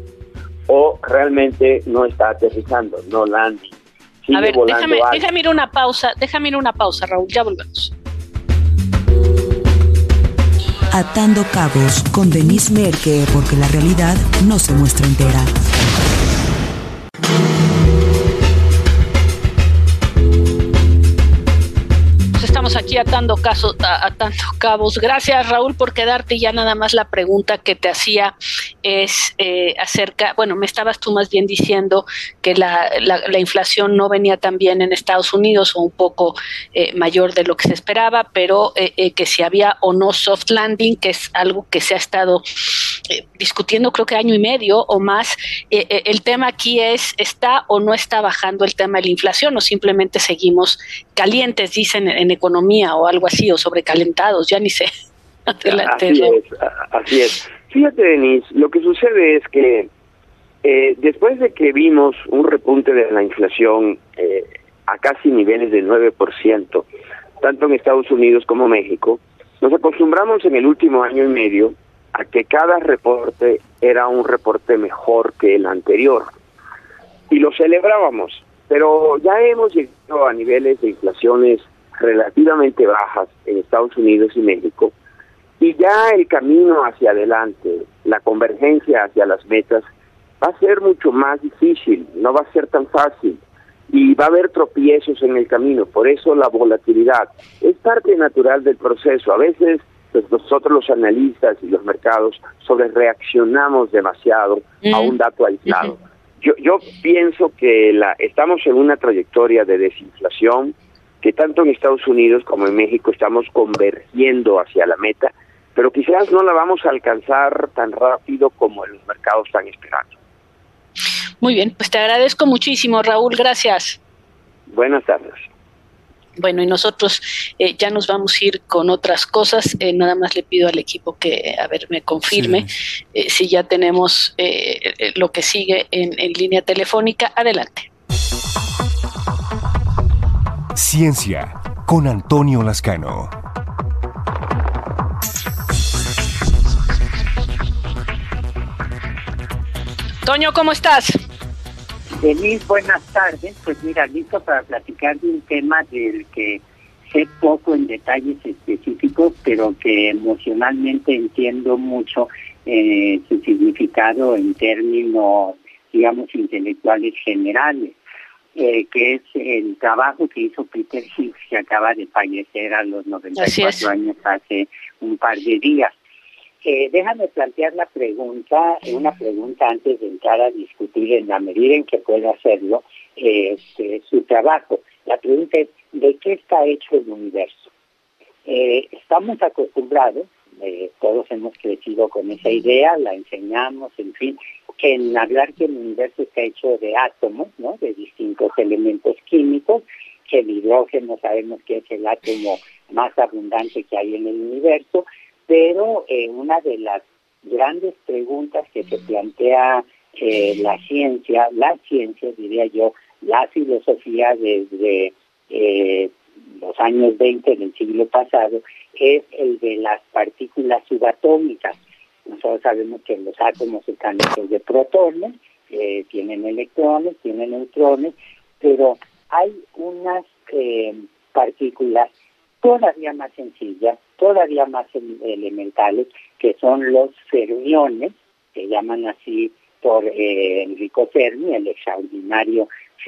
o realmente no está aterrizando, no landing. Sigue A ver, déjame, alto. déjame ir a una pausa, déjame ir a una pausa, Raúl, ya volvemos. Atando Cabos con Denise Merker, porque la realidad no se muestra entera. Estamos aquí atando, casos, atando cabos. Gracias, Raúl, por quedarte. Ya nada más la pregunta que te hacía es eh, acerca, bueno, me estabas tú más bien diciendo que la, la, la inflación no venía tan bien en Estados Unidos o un poco eh, mayor de lo que se esperaba, pero eh, eh, que si había o no soft landing, que es algo que se ha estado eh, discutiendo creo que año y medio o más. Eh, eh, el tema aquí es, ¿está o no está bajando el tema de la inflación o simplemente seguimos calientes, dicen en economía o algo así, o sobrecalentados, ya ni sé. Adelante, así es, así es. Fíjate, Denise, lo que sucede es que eh, después de que vimos un repunte de la inflación eh, a casi niveles del nueve por ciento, tanto en Estados Unidos como México, nos acostumbramos en el último año y medio a que cada reporte era un reporte mejor que el anterior. Y lo celebrábamos, pero ya hemos llegado a niveles de inflaciones relativamente bajas en Estados Unidos y México, y ya el camino hacia adelante, la convergencia hacia las metas, va a ser mucho más difícil, no va a ser tan fácil, y va a haber tropiezos en el camino. Por eso la volatilidad es parte natural del proceso. A veces pues, nosotros los analistas y los mercados sobrereaccionamos demasiado mm. a un dato aislado. Uh-huh. Yo, yo pienso que la, estamos en una trayectoria de desinflación, que tanto en Estados Unidos como en México estamos convergiendo hacia la meta, pero quizás no la vamos a alcanzar tan rápido como los mercados están esperando. Muy bien, pues te agradezco muchísimo, Raúl, gracias. Buenas tardes. Bueno, y nosotros eh, ya nos vamos a ir con otras cosas. Eh, nada más le pido al equipo que, a ver, me confirme sí. eh, si ya tenemos eh, lo que sigue en, en línea telefónica. Adelante. Ciencia, con Antonio Lascano. Toño, ¿cómo estás? Denise, buenas tardes. Pues mira, listo para platicar de un tema del que sé poco en detalles específicos, pero que emocionalmente entiendo mucho eh, su significado en términos, digamos, intelectuales generales, eh, que es el trabajo que hizo Peter Higgs, que acaba de fallecer a los noventa y cuatro años hace un par de días. Eh, déjame plantear la pregunta, una pregunta antes de entrar a discutir en la medida en que pueda hacerlo, eh, este, su trabajo. La pregunta es, ¿de qué está hecho el universo? Eh, estamos acostumbrados, eh, todos hemos crecido con esa idea, la enseñamos, en fin, en hablar que el universo está hecho de átomos, ¿no?, de distintos elementos químicos, que el hidrógeno sabemos que es el átomo más abundante que hay en el universo, pero eh, una de las grandes preguntas que se plantea eh, la ciencia, la ciencia, diría yo, la filosofía desde eh, los años veinte del siglo pasado, es el de las partículas subatómicas. Nosotros sabemos que los átomos están hechos de protones, eh, tienen electrones, tienen neutrones, pero hay unas eh, partículas todavía más sencillas, todavía más elementales, que son los fermiones, que llaman así por eh, Enrico Fermi, el extraordinario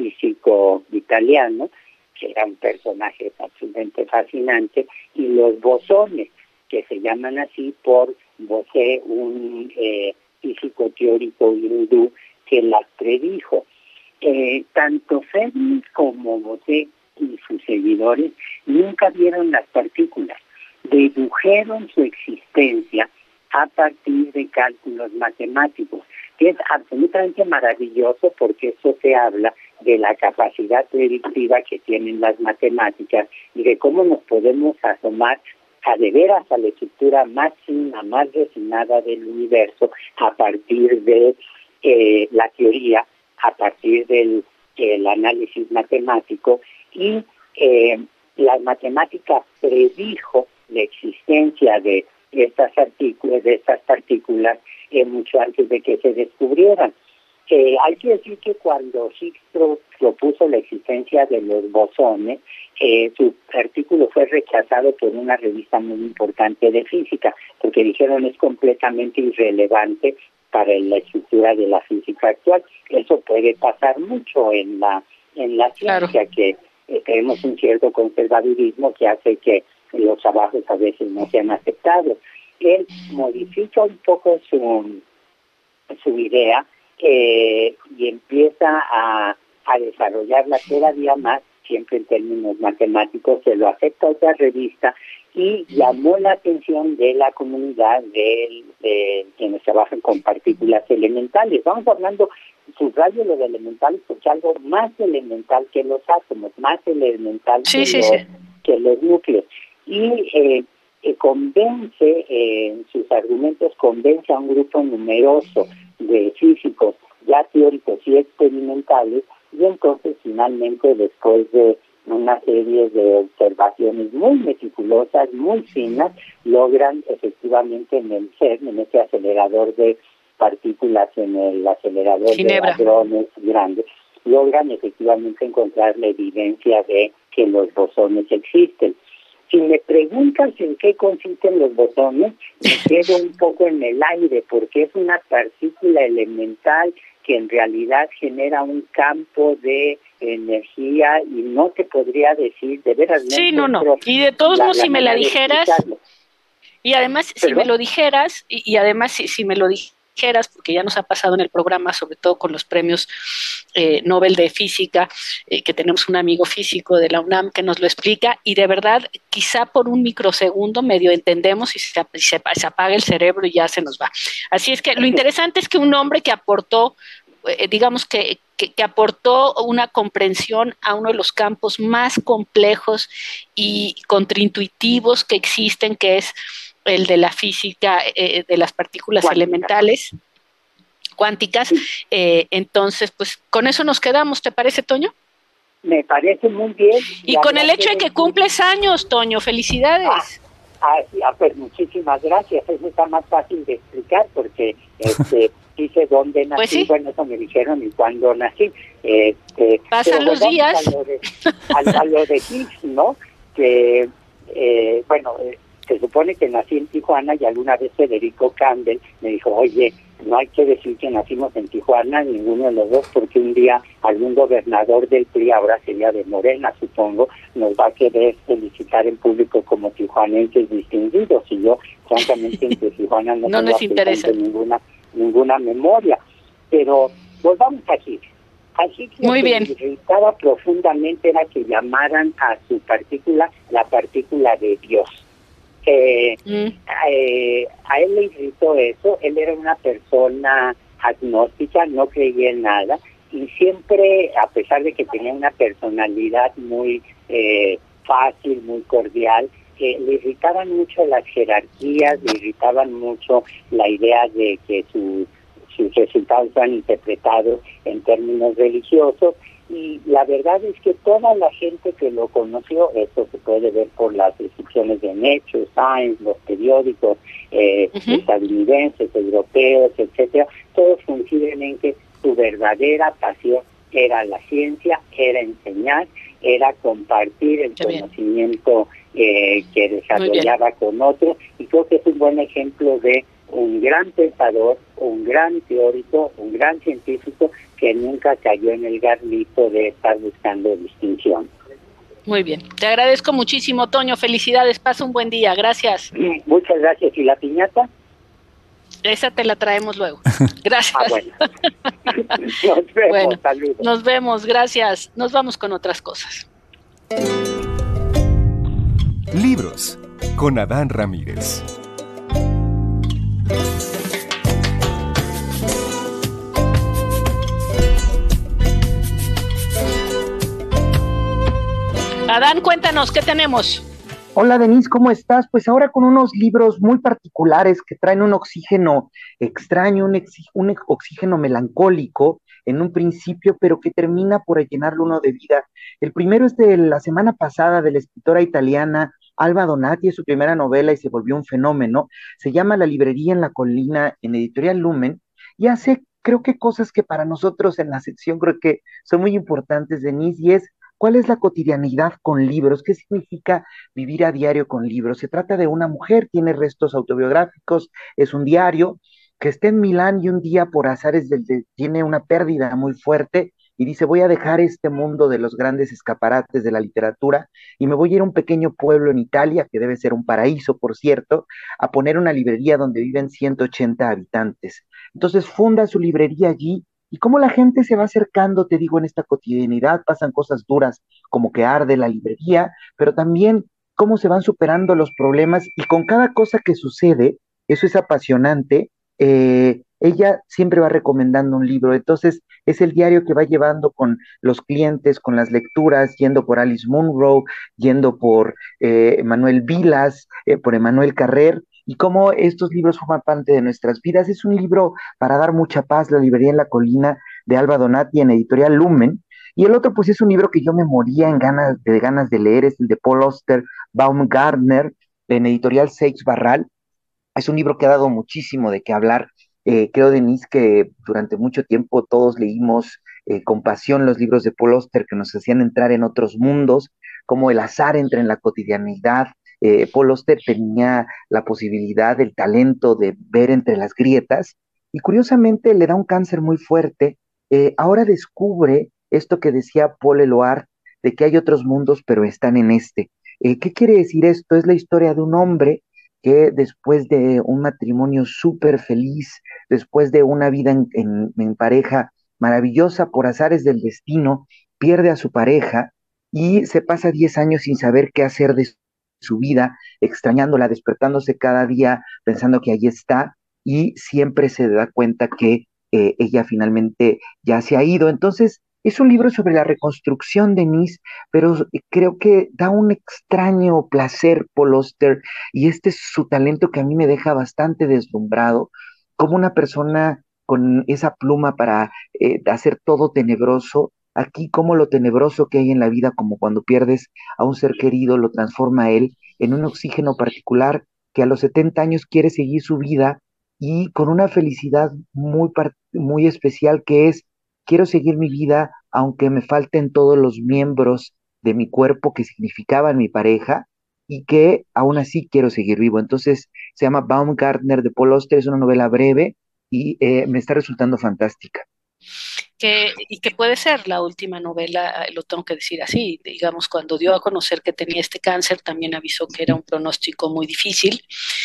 físico italiano, que era un personaje absolutamente fascinante, y los bosones, que se llaman así por Bose, un eh, físico teórico hindú que las predijo. Eh, tanto Fermi como Bose y sus seguidores nunca vieron las partículas, dedujeron su existencia a partir de cálculos matemáticos, que es absolutamente maravilloso porque eso te habla de la capacidad predictiva que tienen las matemáticas y de cómo nos podemos asomar a de veras a la estructura más fina, más refinada del universo a partir de eh, la teoría, a partir del el análisis matemático, y eh, las matemáticas predijo la existencia de estas partículas, de estas partículas eh, mucho antes de que se descubrieran. Eh, hay que decir que cuando Higgs pro- propuso la existencia de los bosones, eh, su artículo fue rechazado por una revista muy importante de física, porque dijeron es completamente irrelevante para la estructura de la física actual. Eso puede pasar mucho en la en la ciencia, claro. que eh, tenemos un cierto conservadurismo que hace que los trabajos a veces no sean aceptados. Él modifica un poco su, su idea eh, y empieza a, a desarrollarla todavía más, siempre en términos matemáticos. Se lo acepta otra revista y llamó la atención de la comunidad de, de quienes trabajan con partículas elementales. Vamos hablando, subrayo lo de elementales, porque algo más elemental que los átomos, más elemental sí, que, sí, los, sí. que los núcleos. Y eh, eh, convence, eh, en sus argumentos, convence a un grupo numeroso de físicos ya teóricos y experimentales, y entonces finalmente, después de una serie de observaciones muy meticulosas, muy finas, logran efectivamente en el CERN, en ese acelerador de partículas, en el acelerador Ginebra. de hadrones grandes, logran efectivamente encontrar la evidencia de que los bosones existen. Si me preguntas en qué consisten los bosones, me quedo un poco en el aire, porque es una partícula elemental que en realidad genera un campo de energía y no te podría decir de veras. Sí, no, no. Y de todos modos, si me la dijeras, y además, si me lo dijeras, y, y además, si, si me lo dijeras, porque ya nos ha pasado en el programa, sobre todo con los premios eh, Nobel de Física, eh, que tenemos un amigo físico de la UNAM que nos lo explica, y de verdad, quizá por un microsegundo medio entendemos y se, se, se apaga el cerebro y ya se nos va. Así es que lo interesante es que un hombre que aportó, eh, digamos que, que, que aportó una comprensión a uno de los campos más complejos y contraintuitivos que existen, que es el de la física eh, de las partículas Cuántica. elementales, cuánticas. Eh, entonces, pues con eso nos quedamos, ¿te parece, Toño? Me parece muy bien. Y con el hecho de que cumples años, Toño, felicidades. Ah, ah, ah, pues muchísimas gracias. Eso está más fácil de explicar porque este, dice dónde nací, pues sí. Bueno, eso me dijeron y cuándo nací. Este, Pasan los días. A lo de, a, a lo de Higgs, ¿no? Que, eh, bueno... Eh, se supone que nací en Tijuana y alguna vez Federico Campbell me dijo, oye, no hay que decir que nacimos en Tijuana, ninguno de los dos, porque un día algún gobernador del P R I, ahora sería de Morena, supongo, nos va a querer felicitar en público como tijuanenses distinguidos. Y yo, francamente, en Tijuana no, no nos interesa ninguna, ninguna memoria. Pero volvamos a Higgs. A Higgs lo Muy que bien. me irritaba profundamente era que llamaran a su partícula la partícula de Dios. Eh, mm. eh, a él le irritó eso. Él era una persona agnóstica, no creía en nada y siempre, a pesar de que tenía una personalidad muy eh, fácil, muy cordial, eh, le irritaban mucho las jerarquías, le irritaban mucho la idea de que su, sus resultados fueran interpretados en términos religiosos. Y la verdad es que toda la gente que lo conoció, esto se puede ver por las descripciones de Nature, Science, los periódicos eh, uh-huh. estadounidenses, europeos, etcétera, todos coinciden en que su verdadera pasión era la ciencia, era enseñar, era compartir el Qué conocimiento eh, que desarrollaba con otros, y creo que es un buen ejemplo de un gran pensador, un gran teórico, un gran científico que nunca cayó en el garlito de estar buscando distinción. Muy bien, te agradezco muchísimo, Toño, felicidades, pasa un buen día, gracias. Muchas gracias. ¿Y la piñata? Esa te la traemos luego. Gracias. Ah, bueno. Nos vemos, bueno, saludos. Nos vemos, gracias. Nos vamos con otras cosas. Libros, con Adán Ramírez. Adán, cuéntanos, ¿qué tenemos? Hola Denise, ¿cómo estás? Pues ahora con unos libros muy particulares que traen un oxígeno extraño, un, exi- un oxígeno melancólico en un principio, pero que termina por llenarlo uno de vida. El primero es de la semana pasada, de la escritora italiana Alba Donati, es su primera novela y se volvió un fenómeno. Se llama La librería en la colina, en Editorial Lumen, y hace creo que cosas que para nosotros en la sección creo que son muy importantes, Denise, y es cuál es la cotidianidad con libros, qué significa vivir a diario con libros. Se trata de una mujer, tiene restos autobiográficos, es un diario, que está en Milán y un día por azares del, de, tiene una pérdida muy fuerte y dice, voy a dejar este mundo de los grandes escaparates de la literatura y me voy a ir a un pequeño pueblo en Italia, que debe ser un paraíso, por cierto, a poner una librería donde viven ciento ochenta habitantes. Entonces funda su librería allí y cómo la gente se va acercando, te digo, en esta cotidianidad, pasan cosas duras como que arde la librería, pero también cómo se van superando los problemas y con cada cosa que sucede, eso es apasionante, eh, ella siempre va recomendando un libro, entonces es el diario que va llevando con los clientes, con las lecturas, yendo por Alice Munro, yendo por eh, Manuel Vilas, eh, por Emanuel Carrer, y cómo estos libros forman parte de nuestras vidas. Es un libro para dar mucha paz, La librería en la colina, de Alba Donati, en editorial Lumen, y el otro pues es un libro que yo me moría en ganas de, ganas de leer, es el de Paul Auster, Baumgartner, en editorial Seix Barral. Es un libro que ha dado muchísimo de qué hablar. Eh, creo, Denise, que durante mucho tiempo todos leímos eh, con pasión los libros de Paul Auster que nos hacían entrar en otros mundos, como el azar entra en la cotidianidad. Eh, Paul Auster tenía la posibilidad, el talento de ver entre las grietas, y curiosamente le da un cáncer muy fuerte. Eh, ahora descubre esto que decía Paul Eluard, de que hay otros mundos, pero están en este. Eh, ¿Qué quiere decir esto? Es la historia de un hombre que después de un matrimonio súper feliz, después de una vida en, en, en pareja maravillosa, por azares del destino, pierde a su pareja y se pasa diez años sin saber qué hacer de su vida, extrañándola, despertándose cada día pensando que allí está, y siempre se da cuenta que eh, ella finalmente ya se ha ido. Entonces, es un libro sobre la reconstrucción de Denise, pero creo que da un extraño placer Paul Auster, y este es su talento que a mí me deja bastante deslumbrado, como una persona con esa pluma para eh, hacer todo tenebroso. Aquí como lo tenebroso que hay en la vida, como cuando pierdes a un ser querido, lo transforma a él en un oxígeno particular que a los setenta años quiere seguir su vida y con una felicidad muy, muy especial, que es: quiero seguir mi vida aunque me falten todos los miembros de mi cuerpo que significaban mi pareja, y que aún así quiero seguir vivo. Entonces se llama Baumgartner, de Paul Auster, es una novela breve y eh, me está resultando fantástica. Que, y que puede ser la última novela, lo tengo que decir así, digamos, cuando dio a conocer que tenía este cáncer, también avisó que era un pronóstico muy difícil,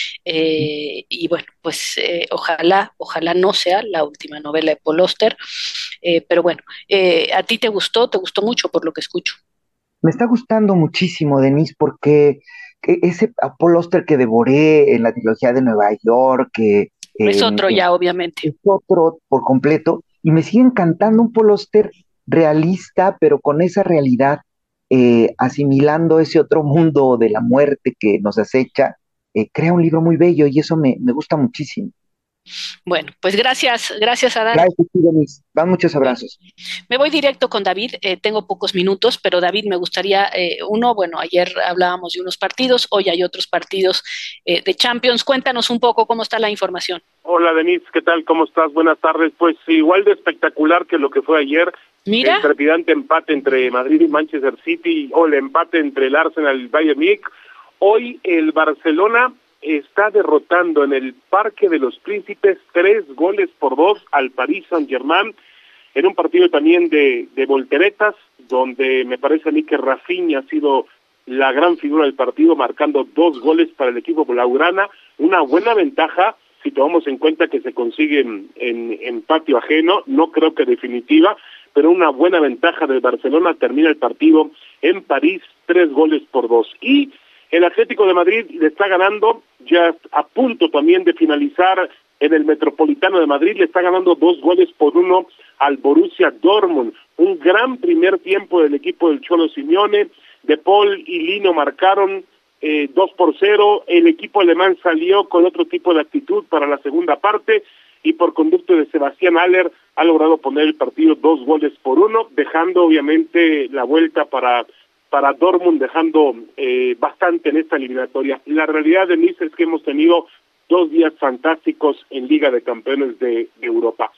eh, y bueno, pues eh, ojalá, ojalá no sea la última novela de Paul Auster, eh, pero bueno, eh, ¿a ti te gustó? ¿Te gustó mucho por lo que escucho? Me está gustando muchísimo, Denise, porque ese Paul Auster que devoré en la trilogía de Nueva York, que eh, es otro ya, obviamente. Es otro por completo, y me sigue encantando un Paul Auster realista, pero con esa realidad, eh, asimilando ese otro mundo de la muerte que nos acecha. Eh, crea un libro muy bello y eso me, me gusta muchísimo. Bueno, pues gracias, gracias Adán. Gracias, Denise. Van muchos abrazos. Me voy directo con David, eh, tengo pocos minutos, pero David, me gustaría, eh, uno, bueno, ayer hablábamos de unos partidos, hoy hay otros partidos eh, de Champions. Cuéntanos un poco cómo está la información. Hola Denise, ¿qué tal? ¿Cómo estás? Buenas tardes. Pues igual de espectacular que lo que fue ayer. Mira. El trepidante empate entre Madrid y Manchester City, o el empate entre el Arsenal y el Bayern Múnich. Hoy el Barcelona está derrotando en el Parque de los Príncipes tres goles por dos al Paris Saint-Germain, en un partido también de, de volteretas, donde me parece a mí que Rafinha ha sido la gran figura del partido, marcando dos goles para el equipo blaugrana, una buena ventaja si tomamos en cuenta que se consigue en, en, en patio ajeno, no creo que definitiva, pero una buena ventaja del Barcelona. Termina el partido en París, tres goles por dos. Y el Atlético de Madrid le está ganando, ya a punto también de finalizar en el Metropolitano de Madrid, le está ganando dos goles por uno al Borussia Dortmund. Un gran primer tiempo del equipo del Cholo Simeone. De Paul y Lino marcaron eh, dos por cero. El equipo alemán salió con otro tipo de actitud para la segunda parte, y por conducto de Sebastián Haller ha logrado poner el partido dos goles por uno, dejando obviamente la vuelta para para Dortmund, dejando eh, bastante en esta eliminatoria. La realidad, Denise, es que hemos tenido dos días fantásticos en Liga de Campeones de, de Europa.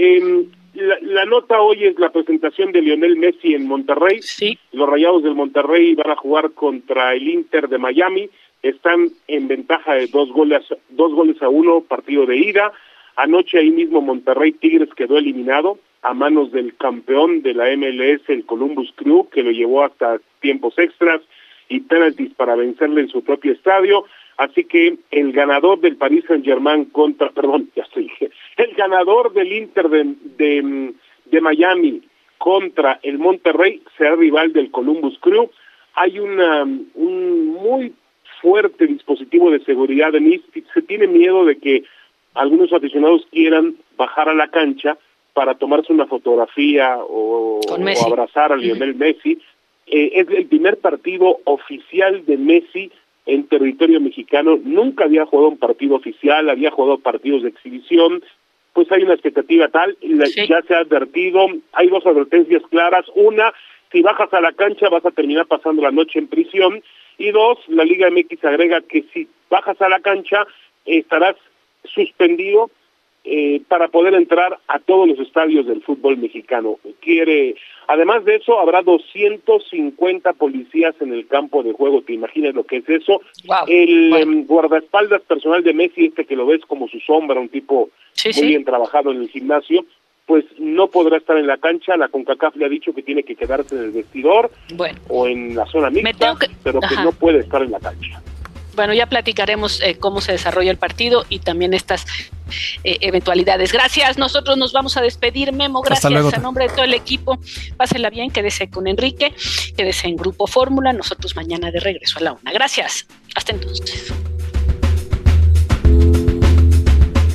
Eh, la, la nota hoy es la presentación de Lionel Messi en Monterrey. Sí. Los Rayados del Monterrey van a jugar contra el Inter de Miami. Están en ventaja de dos goles, dos goles a uno, partido de ida. Anoche ahí mismo Monterrey Tigres quedó eliminado a manos del campeón de la M L S, el Columbus Crew, que lo llevó hasta tiempos extras y penaltis para vencerle en su propio estadio. Así que el ganador del Paris Saint-Germain contra, perdón, ya estoy, el ganador del Inter de, de, de Miami contra el Monterrey será rival del Columbus Crew. Hay una, un muy fuerte dispositivo de seguridad en Nice. Se tiene miedo de que algunos aficionados quieran bajar a la cancha para tomarse una fotografía o, o abrazar a Lionel uh-huh. Messi. Eh, es el primer partido oficial de Messi en territorio mexicano. Nunca había jugado un partido oficial, había jugado partidos de exhibición. Pues hay una expectativa tal, sí. Ya se ha advertido, hay dos advertencias claras. Una, si bajas a la cancha vas a terminar pasando la noche en prisión. Y dos, la Liga M X agrega que si bajas a la cancha estarás suspendido eh, para poder entrar a todos los estadios del fútbol mexicano. Quiere, además de eso, habrá doscientos cincuenta policías en el campo de juego. ¿Te imaginas lo que es eso? Wow. El bueno. eh, guardaespaldas personal de Messi, este que lo ves como su sombra, un tipo sí, muy sí. bien trabajado en el gimnasio, pues no podrá estar en la cancha. La CONCACAF le ha dicho que tiene que quedarse en el vestidor bueno. o en la zona mixta, que... pero que Ajá. no puede estar en la cancha. Bueno, ya platicaremos eh, cómo se desarrolla el partido y también estas eh, eventualidades. Gracias, nosotros nos vamos a despedir, Memo, gracias a nombre de todo el equipo. Pásenla bien, quédese con Enrique, quédese en Grupo Fórmula, nosotros mañana de regreso a la una. Gracias, hasta entonces.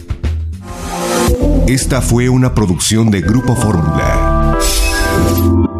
Esta fue una producción de Grupo Fórmula.